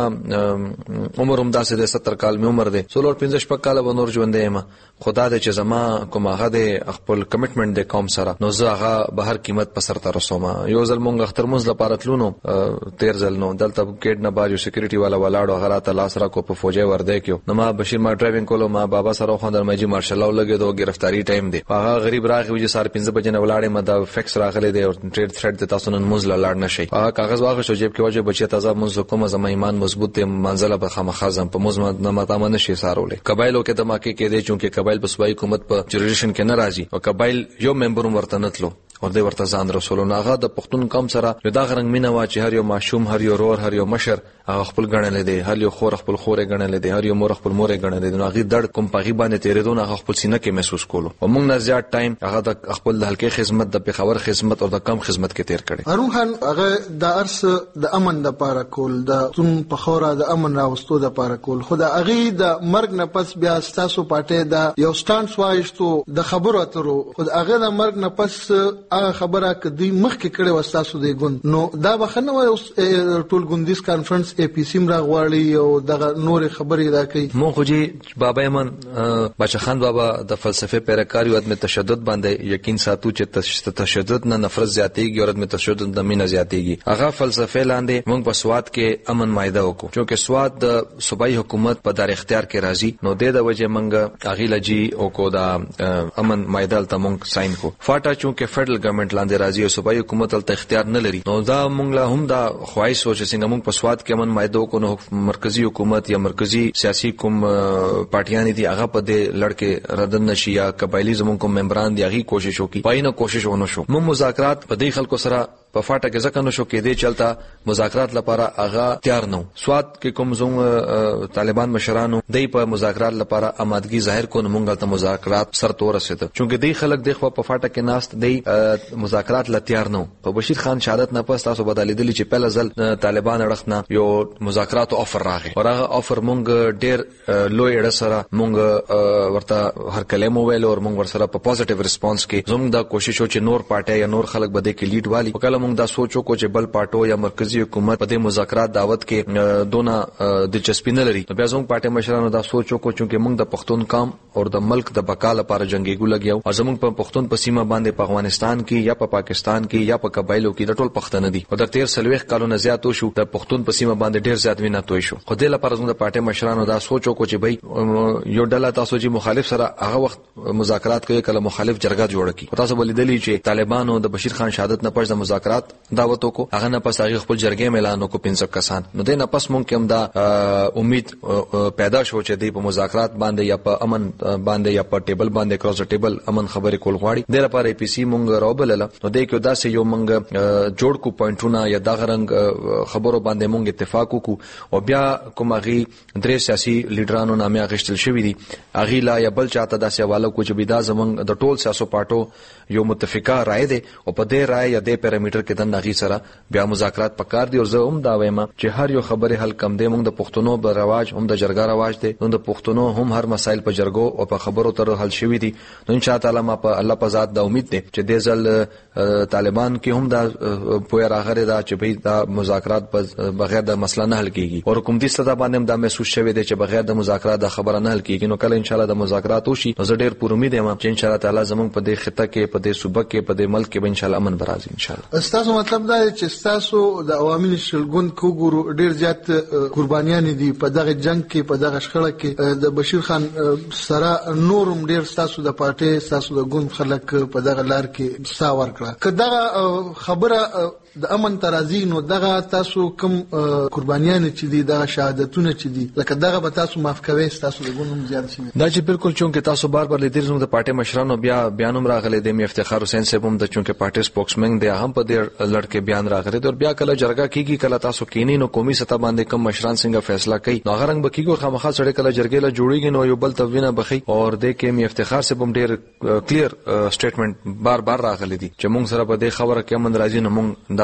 عمر هم داسې د ستر کال می عمر دی څلور پنځه شپږ کال به نور ژوند یم خدا دې چې زما کوم هغه د خپل کمټمنټ د قوم سره نو زه هغه به هر قیمت په سر ته رسوم. یو ځل مونږ اختر مونږ لپاره تلونو تیر ځل نو دلته ګیټ نه باجو سکیورټي والا ولاړو هغه ته لاس را کو په فوجي ورده کېو نو ما بشیر ما ډرایوینګ کولو ما بابا سره خو در مېجی مارشل الله لګیدو گرفتاری ټایم دی هغه غریب راغی چې سار پنځه بجې نه ولاړې ما دا فکس راغلی دی او ټریډ تھریډ د تاسو نن مزل لاړ نشي هغه کاغذ واغ شو جيب کې وجه بچی تازه منځ کوم زما ایمان مضبوط دی منزله به خامخازم په مزمه نه ماتامه نشي سارولې قبایلو کې د ماکه کې دی چې قبایل په صوبایي حکومت په جوړیشن کې ناراضي او قبایل یو ممبر ورته نتلو اور دې ورته ځان رسولونه هغه د پښتون قوم سره یو دا غرنګ مینا وا چې هر یو ماشوم هر یو رور هر یو مشر هغه خپل غنل دي هر یو خور خپل خورې غنل دي هر یو مور خپل مورې غنل دي نو هغه درد کوم پغي باندې تیرېدون هغه خپل سینه کې محسوس کولو او موږ نه زیات ټایم هغه د خپل د هلکې خدمت د پیښور خدمت او د کم خدمت کې تیر کړي.
هارون خان هغه د ارس د امن د پاره کول د تون په خوره د امن راوستو د پاره کول خو د هغه د مرګ نه پس بیا ستاسو پټه د یو سټانس وایشتو د خبرو اترو خو هغه د مرګ نه پس هغه خبره دوی مخکې کړي وستاسو دی ګوند نو دا بخنه وای ټول ګوندیز کانفرنس اي پي سي مراغواړي او دغه نور خبرې دا کوي
مو خو جی بابا یمن بچخان بابا د فلسفه پیروکار او د تشدد باندې یقین ساتو چې تشدد نه نفرت زیاتېږي او د تشدد د مینه زیاتېږي هغه فلسفه لاندې موږ په سواد کې امن مایده وکړو چې سواد د صوبایي حکومت په دار اختیار کې راځي نو د وجه موږ اغیلا جی او کو دا امن مایده ته موږ ساين کو فاټا چې فدرل ګورنمنت لاندې راځي او صوبایي حکومت ته اختیار نه لري نو دا موږ له هم دا خواهش سوچ څنګه موږ په سواد کې امن مایده کو نو مرکزی حکومت یا مرکزی سیاسي کوم پارټیان دي هغه په دې لړکه ردن نشي یا قبایلی زمون کوم ممبران دي هغه کوشش وکړي پاینه کوشش ونه شو موږ مذاکرات په دې خلکو سره په فاټه کې ځکه نو شو کې دې چلتا مذاکرات لپاره هغه تیار نو سواد کې کوم زوم طالبان مشرانو دای په مذاکرات لپاره آمادګي ظاهر کو نو موږ ته مذاکرات سر تور رسید چونکه دې خلک دغه په فاټه کې ناست دی مذاکرات ل تیار نو په بشیر خان شهادت نه پس تاسو بدلیدلی چې پهل ځل طالبان اړخنه یو مذاکرات افر راغی او هغه افر مونږ ډیر لوی اړه سره مونږ ورته هر کلمه ویل او مونږ ورسره په پوزټیو ریسپانس کې زموږ د کوشش او چې نور پارټي یا نور خلک بده کې لیډ والی وکړه مونږ دا سوچو کو چې بل پارټو یا مرکزی حکومت په دې مذاکرات دعوت کې دونه دلچسپي نه لري بیا زموږ پارټي مشرانو دا سوچو کو چې مونږ د پښتون قوم او د ملک د بقا لپاره جنگیګو لګیو او زموږ په پښتون په سیمه باندې په افغانستان کې یا په پاکستان کې یا په قبایلو کې د ټول پښتنه دي او د تیر سلويخ کالونو زیاتو شو د پښتون په سیمه باندې ډیر زیات وینه توي شو خو د لپاره زموږ د پارټي مشرانو دا سوچو کو چې بھائی یو ډله تاسو چې مخالف سره هغه وخت مذاکرات کوي کله مخالف جرګه جوړه کی تاسو ولیدلی چې طالبانو د بشیر خان شهادت نه پس د مذاکرات دعوت کو هغه نه پس هغه خپل جرګې اعلان وکړ پنځه کسان نو د نه پس مونږ کوم دا امید پیدا شو چې د مذاکرات باندې یا په امن باندې یا په ټیبل باندې کروس ټیبل امن خبرې کول غواړي د لپاره پی سي مونږ راوبلل نو د کېو داسې یو مونږ جوړ کو پوینټونه یا دا غرنګ خبرو باندې مونږ اتفاق وکړو او بیا کومغي درې سیاسي لیډرانو نامه غشتل شوې دي اغه لا یا بل چاته داسې حواله کو چې بيدا زمونږ د ټول سیاسو پارټو یو متفقه رائے ده او په دې رائے یا د پیرامیټر کې د نغي سره بیا مذاکرات پکار دي او زه هم دا وایم چې هر یو خبره حل کم دی موږ د پښتونو په رواج هم د جرګه رواج دی نو د پښتونو هم هر مسایل په جرګو او په خبرو تر حل شوي دي نو ان شاء الله تعالی ما په الله په ذات د امید دی چې د ځل طالبان کې هم دا پوهه راغره دا چې به دا مذاکرات په بغیر د مسله نه حل کیږي او حکومتي سطح باندې هم دا محسوس شوی دی چې بغیر د مذاکرات د خبره نه حل کیږي نو کله ان شاء الله د مذاکرات وشي نو زه ډیر پوره امید یم چې ان شاء الله تعالی زموږ په دې خطه کې په دې صوبه کې په دې ملک کې به ان شاء الله امن برازي ان شاء الله.
استاسو مطلب دا چې استاسو د عوامي شلګون کوګورو ډیر زیات قربانیان دي په دغه جنگ کې په دغه شخړه کې د بشیر خان سره نورم ډیر استاسو د پارټي استاسو د ګوند خلک په دغه لار کې سا ورکړه کله خبره د امن ترازی نو دغه تاسو کوم قربانیان چې دي دغه شهادتونه چې دي لکه دغه به تاسو معاف کوي تاسو د ګوندم زیات شي
دا چې بالکل چونکه تاسو بار بار لیدل زموږ د پارټي مشرانو بیا بیانوم راغلي د می افتخار حسین صاحب هم د چونکه پارټي سپوکسمن دی هم په دې لړکه بیان راغلي او بیا کله جرګه کیږي کله تاسو کینی نو قومي سطح باندې کم مشران څنګه فیصله کوي نو غرنګ بکیږي او خامخا سره کله جرګې له جوړیږي نو یو بل توینه بخي او د کې می افتخار صاحب هم ډیر کلیر سټیټمنټ بار بار راغلي دي چې موږ سره په دې خبره کې من راځي نو موږ دا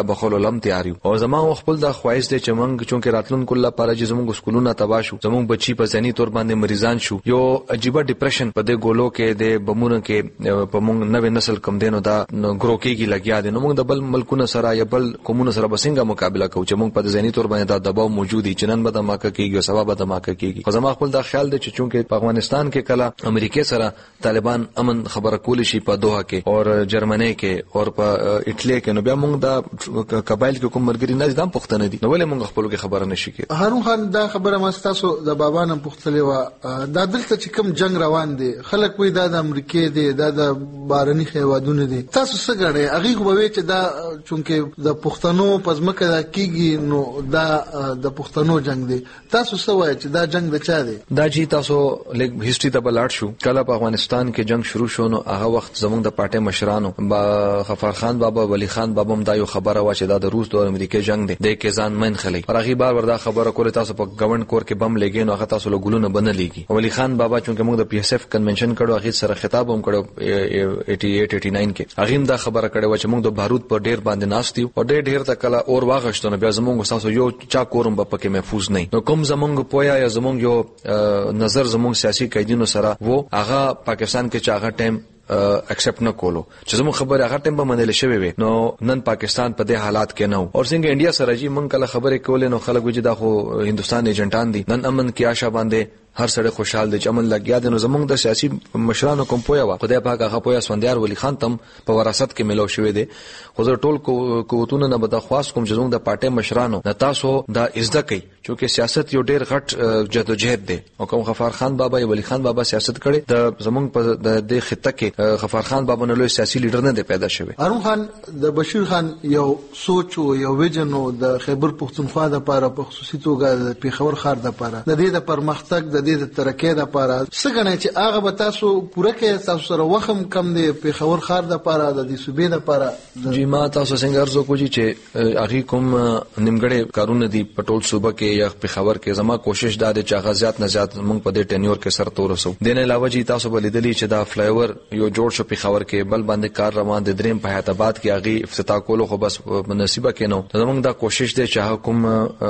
بخول لم تیار یو او زما خپل د خوایس ته چمنګ چونکه راتلونکو لپاره چې زموږ سکولونه تبا شو زموږ بچی په ځنی تور باندې مریضان شو یو عجیب ډیپریشن په دې ګولو کې د بمونو کې په موږ نوې نسل کم دینو دا ګرو کېږي لګیا دي نو موږ د بل ملکونو سره یا بل قومونو سره بسنګه مقابله کوو چې موږ په ځنی تور باندې دا دباو موجود دي چې نن به د ماکه کېږي او سبا به د ماکه کېږي خو زما خپل دا خیال دی چې چونکه په افغانستان کې کله امریکای سره طالبان امن خبره کولی شي په دوحه کې او جرمني کې او په اټلی کې نو بیا موږ دا قبایل کې کوم مرګري نه دام پښتنه دي نو ولې موږ خپل کې خبره نشي کې
هارون خان دا خبره مستاسو د بابا نن پښتلې و دا دلته چې کوم جنگ روان دي خلک وې دا د امریکای دي دا د بارني خیوادونه دي تاسو څه غړې هغه خو به چې دا چونکه د پښتنو پزمکه دا کیږي نو دا د پښتنو جنگ دي تاسو څه وایي چې دا جنگ د چا دی
دا جی تاسو لیک هیستوري ته بلاړ شو کله په افغانستان کې جنگ شروع شو نو هغه وخت زموږ د پارټي مشرانو با غفار خان بابا ولی خان بابا هم دا یو خبره وا چې دا د روس او امریکای جنگ دی د کې ځان من خلی پر هغه بار وردا خبره کوله تاسو په گورنمنت کور کې بم لګین نو هغه تاسو له ګلونه بنلېږي ولی خان بابا چې موږ د پی ایس اف کنونشن کړو هغه سره خطاب هم کړو اٹھاسی اٹھاسی کې هغه دا خبره کړو چې موږ د بارود پر ډیر باندې ناستیو او ډیر ډیر تکله اور واغښتنه بیا زموږ تاسو یو چا کورم په کې محفوظ نه نو کوم زموږ پویا یا زموږ یو نظر زموږ سیاسي قیدینو سره وو هغه پاکستان کې چاغه ټیم اکسپټ نه کولو چې زموږ خبره هغه ټیم به منل شوی وي نو نن پاکستان په دې حالات کې نه او څنګه انډیا سره چې مونږ کله خبرې کولې نو خلک وځي دا خو هندستان ایجنټان دي نن امن کې آشا باندې هر سړی خوشحال دی چې امن لګیا دی نو زموږ د سیاسي مشرانو کوم پویا وا خدای پاک هغه پویا سوندیار ولی خان تم په وراثت کې ملو شوی دی خو زه ټول قوتونو نه بد خواست کوم چې زموږ د پارټي مشرانو د تاسو د عزت کوي چې سیاست یو ډیر غټ جدوجہد دی او کوم غفار خان بابا یا ولی خان بابا سیاست کړي د زموږ په د خطه کې غفار خان بابا نه لوی سیاسي لیډر نه دی پیدا شوی
هارون خان د بشیر خان یو سوچ او یو ویژن او د خیبر پښتونخوا د لپاره په خصوصي توګه د پیښور ښار د لپاره د دې د پرمختګ د دې د ترقۍ د لپاره څنګه چې هغه به تاسو پوره کې تاسو سره وخم کم دی پیښور ښار د لپاره د دې صوبې د لپاره
جی ما تاسو څنګه ارزو کوجی چې هغه کوم نیمګړې کارونه دي په ټول صوبه کې یا پیښور کې زما کوشش دا دی چې هغه زیات نه زیات موږ په دې ټینیور کې سر تورسو دین علاوه جی تاسو بل لیدلی چې دا فلای اوور یو جوړ شو پیښور کې بل باندې کار روان دي دریم په حیات آباد کې هغه افتتاح کولو خو بس نصیبه کینو زموږ دا کوشش دی چې کوم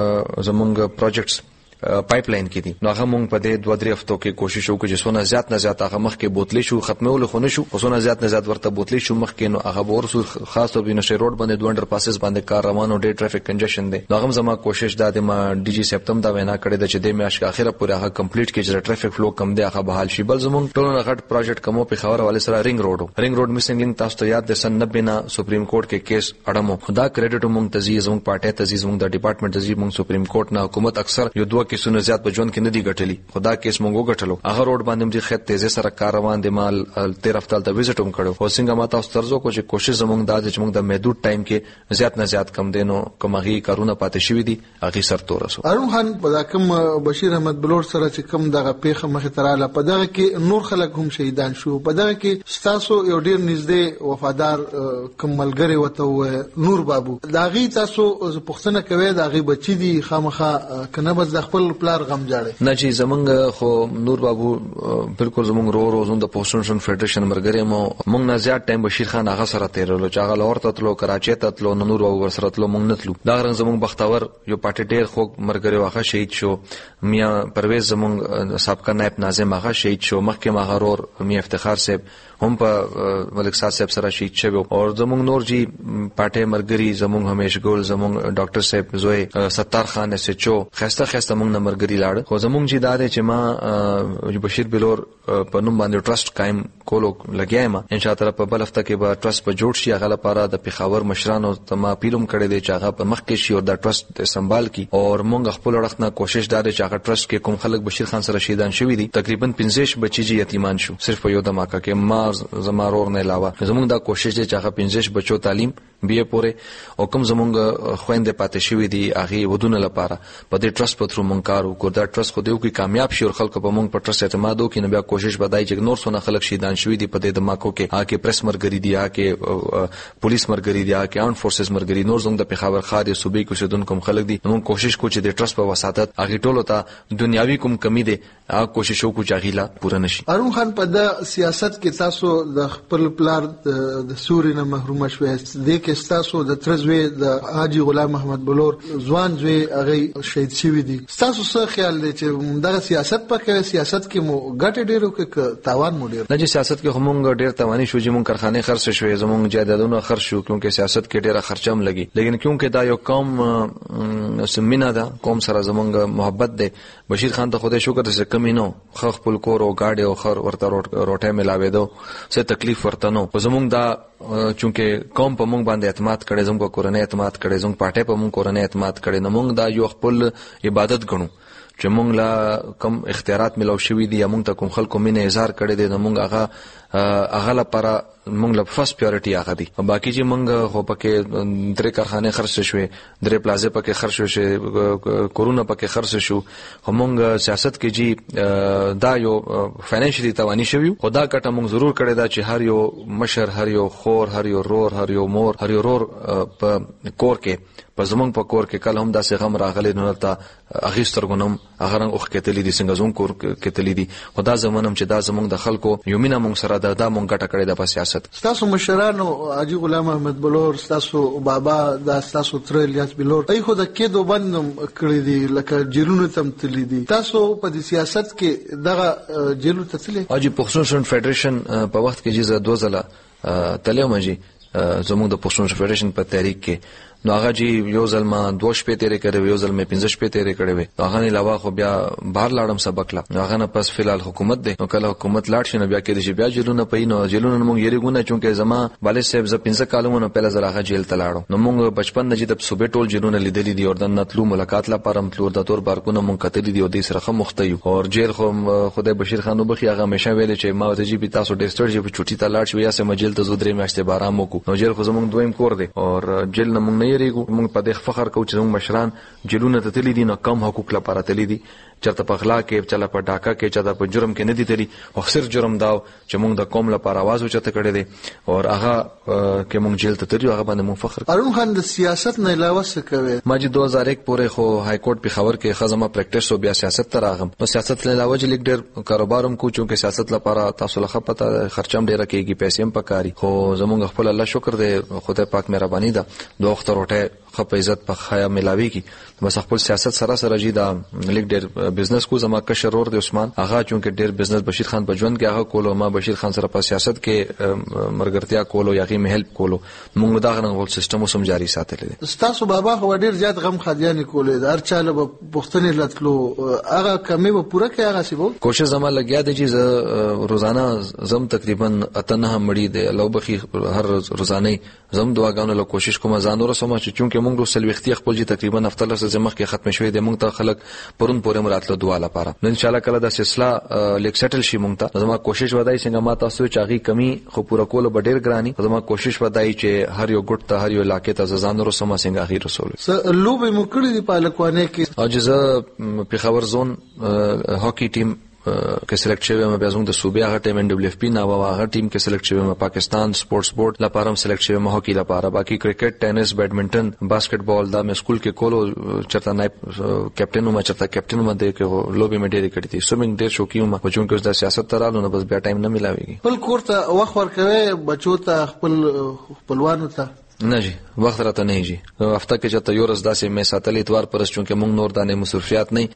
زموږ پروجیکټس پایپ لاین کې دي نو هغه مونږ په دې دوه درې هفتو کې کوشش وکړو چې څونه زیات نه زیات هغه مخ کې بوتلې شو ختمول خو نه شو څونه زیات نه زیات ورته بوتلې شو مخ کې نو هغه ورسو خاص طور په نشي روډ باندې دوه انډر پاسز باندې کار روانو ډېر ټریفیک کنجشن دی نو هغه زما کوشش دا د ما ډي جی سپتم دا وینا کړې ده چې د میاشت اخره پورې هغه کمپلیټ کې چې ټریفیک فلو کم دی هغه بحال شي بل زمونږ ټول غټ پروجیکټ کومو په خبره والے سره رینګ روډ رینګ روډ میسنګ لینک تاسو ته یاد ده سن نوي نه سپریم کورټ کې کیس اړمو خدا کریډټ مونږ تزیز مونږ پارټي تزیز مونږ د ډپارټمنټ تزیز مونږ سپریم کورټ نه حکومت اکثر یو دوه کیسونه زیات بجون کې نه دی ګټلی خدا کیس مونږ وګټلو هغه روډ باندې موږ خېت تیزه سره کار روان دي مال تیر هفته د وزټ هم کړو خو څنګه ماته سترزو کو چې کوشش زمونږ د چې موږ د محدود ټایم کې زیات نه زیات کم دینو کومه کارونه پاتې شوی دي هغه سر تورسو
هارون خان په کوم بشیر احمد بلور سره چې کوم دغه پیخه مخه تراله په دغه کې نور خلک هم شهیدان شو په دغه کې ستاسو یو ډیر نږدې وفادار کوم ملګری وته نور بابو داغي تاسو پښتنه کوي داغي بچی دي خامخه کنه بس د خپل پلار غم جاړي
نه چې زمونږ خو نور بابو بالکل زمونږ رو روزون د پښتون فدریشن مرګري مو مونږ نه زیات ټایم بشیر خان هغه سره تیرلو چې هغه لور ته تلو کراچي ته تلو نور بابو سره تلو مونږ نه تلو دا غرن زمونږ بختور یو پټ ډیر خو مرګري واخه شهید شو میا پرویز زمونږ سابقه نائب ناظم هغه شهید شو مخکې ما غرور میا افتخار صاحب هم په ملک صاحب سره شهید شوی او زمونږ نور جی پټه مرګري زمونږ همیش ګول زمونږ ډاکټر صاحب زوی ستار خان اس ایچ او خسته خسته مونږ نه مرګري لاړ خو زمونږ جی دا چې ما بشیر بلور په نوم باندې ټرست قائم کولو لګیایم ان شاء الله په بل هفته کې به ټرست په جوړ شي هغه لپاره د پیښور مشرانو ته ما پیلم کړی دی چې هغه په مخ کې شي او د ټرست سنبال کی او موږ خپل وخت نه کوشش دا چې هغه ټرست کې کوم خلک بشیر خان سره شهیدان شوی دي تقریبا پنځه بچی جی یتیمان شو صرف یو د ماکه کې ما زمارور نه علاوه زموږ دا کوشش دی چې هغه پنځه بچو تعلیم بیا پورې او کوم زموږ خويندې پاتې شوی دي هغه ودونه لپاره په دې ټرست په تر مونږ کار وکړو دا ټرست خو دیو کې کامیاب شي او خلکو په مونږ په ټرست اعتماد وکړي نو بیا کوشش بدای چې نور څونه خلک شهیدان شوي دي په دې دماکو کې هغه پریس مرګري دي هغه پولیس مرګري دي هغه آرم فورسز مرګري نور زموږ د پیښور خار یا صوبې کې شیدونکو خلک دي نو کوشش کو چې د ټرست په وساتت هغه ټولو ته دنیاوي کوم کمی دي هغه کوشش وکړو چې غیلا پوره نشي.
ارون خان په د سیاست کې تاسو د خپل پلار د سوري نه محروم شوي د کې تاسو د ترزوی د حاجی غلام محمد بلور ځوان زوی هغه شهید شوی دي تاسو څه خیال دی چې دغه سیاست په کې سیاست کې مو ګټه ډیرو کې تاوان مو ډیر
نه چې سیاست کې همون ډیر توانی شو چې مون کارخانه خرڅ شوې زمون جایدادونه خرڅ شو کیونکه سیاست کې ډیره خرچم لګي لیکن کیونکه دا یو قوم سمینا دا قوم سره زمونږ محبت ده بشیر خان ته خدای شکر چې کمی نو خخ پل کور او گاډي او خر ورته روټه ملاوي دو څه تکلیف ورته نو زمونږ دا چونکه قوم په مونږ باندې اعتماد کړي زموږ کورنۍ اعتماد کړي زموږ پټه په مونږ کورنۍ اعتماد کړي نو مونږ دا یو خپل عبادت ګڼو چې مونږ لا کم اختیارات ملو شوي دي مونږ ته کوم خلکو مینه اظهار کړي دي نو مونږ هغه هغه لپاره مونږ له فرست پریورټي هغه دي باقي چې مونږ خو پکې درې کارخانه خرڅ شوې درې پلازه پکې خرڅ شوې کورونا پکې خرڅ شو مونږ سیاست کې جی دا یو فاینانشلی توانی شوی خدا کټه مونږ ضرور کړی دا چې هر یو مشر هر یو خور هر یو رور هر یو مور هر یو رور په کور کې په زمونږ په کور کې کله هم داسې غم راغلی نو ته اغیستر غنم هغه رنګ اوخ کېتلی دي څنګه زموږ کور کېتلی دي خدا زمونم چې دا زمونږ د خلکو یو مینه مونږ سره دا د مونږ ګټه کړې د په سیاست
تاسو مشرانو حاجی غلام احمد بلور تاسو بابا دا تاسو تر الیاس بلور ای خو د کېدو بندم کړی دي لکه جیلونو تم تللی دي تاسو په د سیاست کې دغه جیلو ته تللی
حاجی پښتون فدریشن په وخت کې چې دوه ځله تلم جی زموږ د پښتون فدریشن په تحریک کې نو هغه جی یو ځل ما دوه شپې تیرې کړې یو ځل مې پنځه شپې تیرې کړې وې هغه نه علاوه خو بیا بهر لاړم سبق لا هغه نه پس فلحال حکومت دی نو کله حکومت لاړ شي نو بیا کې دي بیا جیلونه پې نو جیلونه موږ یې ریګونه چونکه زما والد صاحب ز پنځه کالونه پهله زل هغه جیل ته لاړو نو موږ بچپن نه جې د صوبې ټول جیلونه لیدلې دي او د نتلو ملاقات لا پرم تلور د تور بارکونه موږ کتلې دي او د سره مختیو او جیل خو خدای بشیر خان وبخي هغه همیشه ویل چې ما ته جی بي تاسو ډېر ستړي په چټي ته لاړ شو یا سم جیل ته زو درې میاشتې بارام وکړو نو جیل خو زموږ دویم کور دی او جیل نه موږ نه یریګو موږ په فخر کو چې موږ مشران جیلونه ته تللی دي نو کم حقوق لپاره تللی دي چرته په اخلاق کې چلا په ډاکا کې چا په جرم کې نه دي تللی او صرف جرم داو چې موږ د قوم لپاره आवाज اوچته کړی دي او هغه کې موږ جیل ته تللی هغه باندې موږ فخر
ارون خان د سیاست نه علاوه څه کوي
ما چې دوه هزار یک پورې خو های کورټ په خبر کې خزمه پریکټیس او بیا سیاست ته راغم نو سیاست نه علاوه چې لیک ډېر کاروبارم کو چې سیاست لپاره تاسو له پته خرچم ډېر کېږي پیسې هم پکاري خو زموږ خپل الله شکر دی خدای پاک مهرباني ده دوه وخت روټه خپ عزت په خیا ملاوي کی بس خپل سیاست سره سره جی دا لیک ډېر بزنس کو زما کشرور د عثمان هغه چونکه ډېر بزنس بشیر خان په ژوند کې هغه کولو ما بشیر خان سره په سیاست کې مرګرتیا کولو یا غي مهل کولو موږ دا غنغول سیستم سم جاری ساتل دي
تاسو بابا خو ډېر زیات غم خادیان کولې هر چاله په پښتنې لټلو هغه کمی به پوره کې هغه سیبو
کوشش زما لګیا دي چې روزانه زم تقریبا اتنه مړی دی الله بخي هر روزانه زم دعاګانو له کوشش کوم ځان ورسوم چې چونکه موږ د سلوختي خپل جی تقریبا هفته لسه زمخ کې ختم شوې د موږ ته خلک پرون پورې مراتله دعا لپاره نن ان شاء الله کله د سلسله لیک سیټل شي موږ ته زما کوشش ودای څنګه ما تاسو چاغي کمی خو پورا کول به ډیر ګرانی زما کوشش ودای چې هر یو ګټ ته هر یو علاقې ته ځان ورسوم څنګه اخی رسول
لوبه مو کړی دی په لکوانه کې
اجازه په خبر زون هاکی ټیم کې سلیکټ شوی مې بیازون د صوبې هغه ټیم ان ډبلیو اف پی نو هغه ټیم کې سلیکټ شوی مې پاکستان سپورتس بورډ لپاره هم سلیکټ شوی مې هاکی لپاره باقي کرکټ ټینس بیډمنټن باسکټ بال دا مې سکول کې کولو چرته نائب کیپټن ما چرته کیپټن ما دې کې لوبي مې ډېر کړې دي سومینګ ډېر شوقي ما چې کوم د سیاست ترالو نه بس بیا ټایم نه ملاويږي
خپل کوړه وخت ورکوي بچو ته خپل خپلوانو ته
نه جی وخت راته نه جی هفته کې چې تیورز داسې مې ساتل اتوار پرس چونکه مونږ نور دانه مصرفيات نه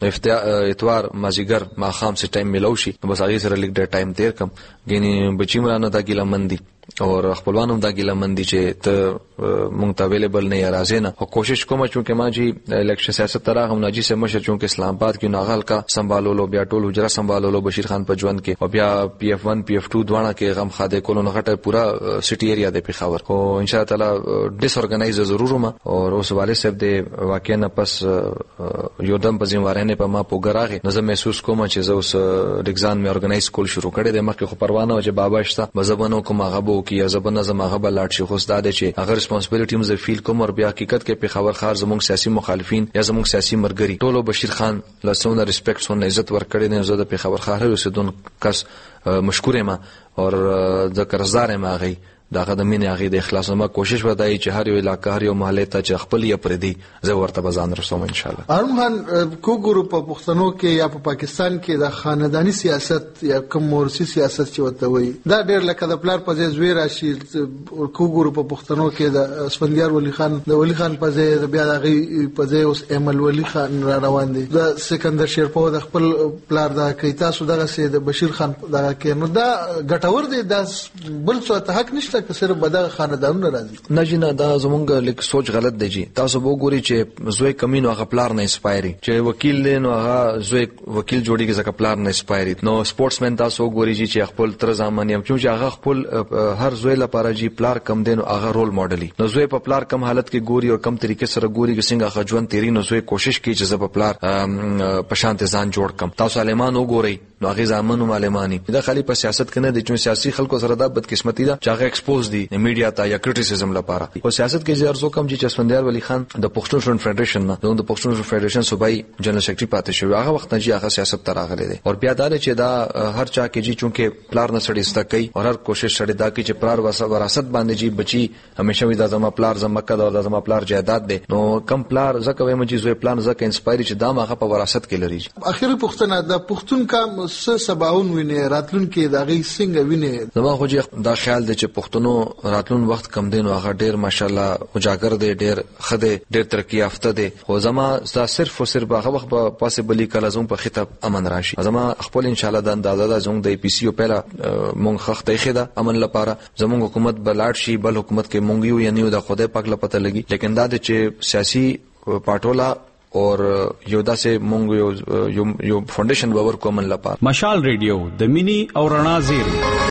اتوار مازیګر ما خام سي ټایم ملو شي بس هغه سره لیک ډېر ټایم تیر کم غني بچی مرانه دا ګیله مندي او خپلوانو دا ګیله مندي چې ته مونږ ته اویلیبل نه راځي نه او کوشش کوم چې ما جی الیکشن سیاست ترغه ناجی سے مشر چونکه اسلام آباد کې ناغل کا سنبالولو بیا ټول حجره سنبالولو بشیر خان په ژوند کې او بیا پی اف ون پی اف ټو دواړه کې غم خاده کولو نه غټه پورا سټي ایریا د پیښور او ان شاء الله تعالی ډیس اورګنایز ضرور ما او اوس والد صاحب د واقع نه پس یو دم په ځینوارنه په ما پوګراغه نو زه محسوس کوم چې زه اوس ایگزام مې اورګنایز کول شروع کړی د مخکې خو پروانه او چې بابا شته مزبانو کوم هغه کی زبنه زماغه بلاټ شي خو ستاده چې هغه ریسپانسیبিলিټي مزه فیل کوم او بیا حقیقت کې په خبر خار زموږ سیاسي مخالفین یا زموږ سیاسي مرګري ټولو بشیر خان لاسونه ریسپیکټ سونه عزت ورکړي نه زه د په خبر خار اوسیدون کس مشکور ما او د قرضدار ما غي داغه د مینې هغه د اخلاص ما کوشش ودای چې هر یو علاقې هر یو محله ته چې خپل یې پر دی زه ورته بزان رسوم ان شاء الله.
ارمان کو ګورو په پښتنو کې یا په پاکستان کې د خاندانی سیاست یا کوم مورثي سیاست چې وته وي دا ډېر لکه د پلار په ځای زوی راشي. کو ګورو په پښتنو کې د اسفندیار ولی خان د ولی خان په ځای بیا د په ځای اوس ایمل ولی خان را روان دي. د سکندر شیرپور د خپل پلار د کیتا سو دغه سي د بشیر خان دغه کې نو دا ګټور دي د بل څه ته حق نشته که صرف بدغه خاندانونه راځي.
نه جنا دا زمونږ لیک سوچ غلط دی جی. تاسو وګورئ چې زوی کمینو هغه پلار نه انسپایري چې وکیل دی نو هغه زوی وکیل جوړیږي ځکه پلار نه انسپایري. نو سپورټسمن تاسو وګورئ چې خپل تر ځامن یم چې هغه خپل هر زوی لپاره جی پلار کم دی نو هغه رول ماډل نو زوی په پلار کم حالت کې ګوري او کم طریقې سره ګوري چې څنګه هغه ژوند تیری نو زوی کوشش کوي چې زه په پلار په شان ځان جوړ کم. تاسو عالمان وګورئ نو هغه ځامن مالمانی دا خالی په سیاست کې نه دي چې سیاسي خلکو سره دا بدقسمتي ده چې هغه ایکسپوز دي میډیا ته یا کریټیسیزم لپاره. په سیاست کې زیار زو کم چې اسفندیار ولی خان د پښتون شون فدریشن نه د پښتون شون فدریشن صوبای جنرال سیکریټری پاتې شو هغه وخت نه چې هغه سیاست ته راغلی دی او بیا دا چې دا هر چا کې چې چونکه پلار نه سړی ستا کوي او هر کوشش سړی دا کوي چې پلار وراثت باندې جی بچي همیشه وي دا زما پلار زما کده او دا زما پلار جائیداد دی نو کم پلار زکه وایم چې زوی پلان زکه انسپایر چې دا ماغه په وراثت کې لري.
اخیری پښتنه د پښتون کام سباون ویني راتلون کې دا غي څنګه ویني.
زما خو دا خیال دی چې پښتنو راتلون وخت کم دین او هغه ډیر ماشاءالله اجاگر دی ډیر خده ډیر ترقی یافته دی خو زما دا صرف او صرف هغه وخت په پاسبلی کله زوم په خطاب امن راشي. زما خپل ان شاء الله د اندازه د زوم د پی سی او پهلا مونږ خخته خده امن لپاره زموږ حکومت بلاټ شي بل حکومت کې مونږ یو یا نیو د خدای پاک لپاره لګي لیکن دا چې سیاسي پټولا اور یو داسې مونږ یو یو فاونډیشن باور کومن لپاره.
مشال ریډیو د مینی او رڼا زیری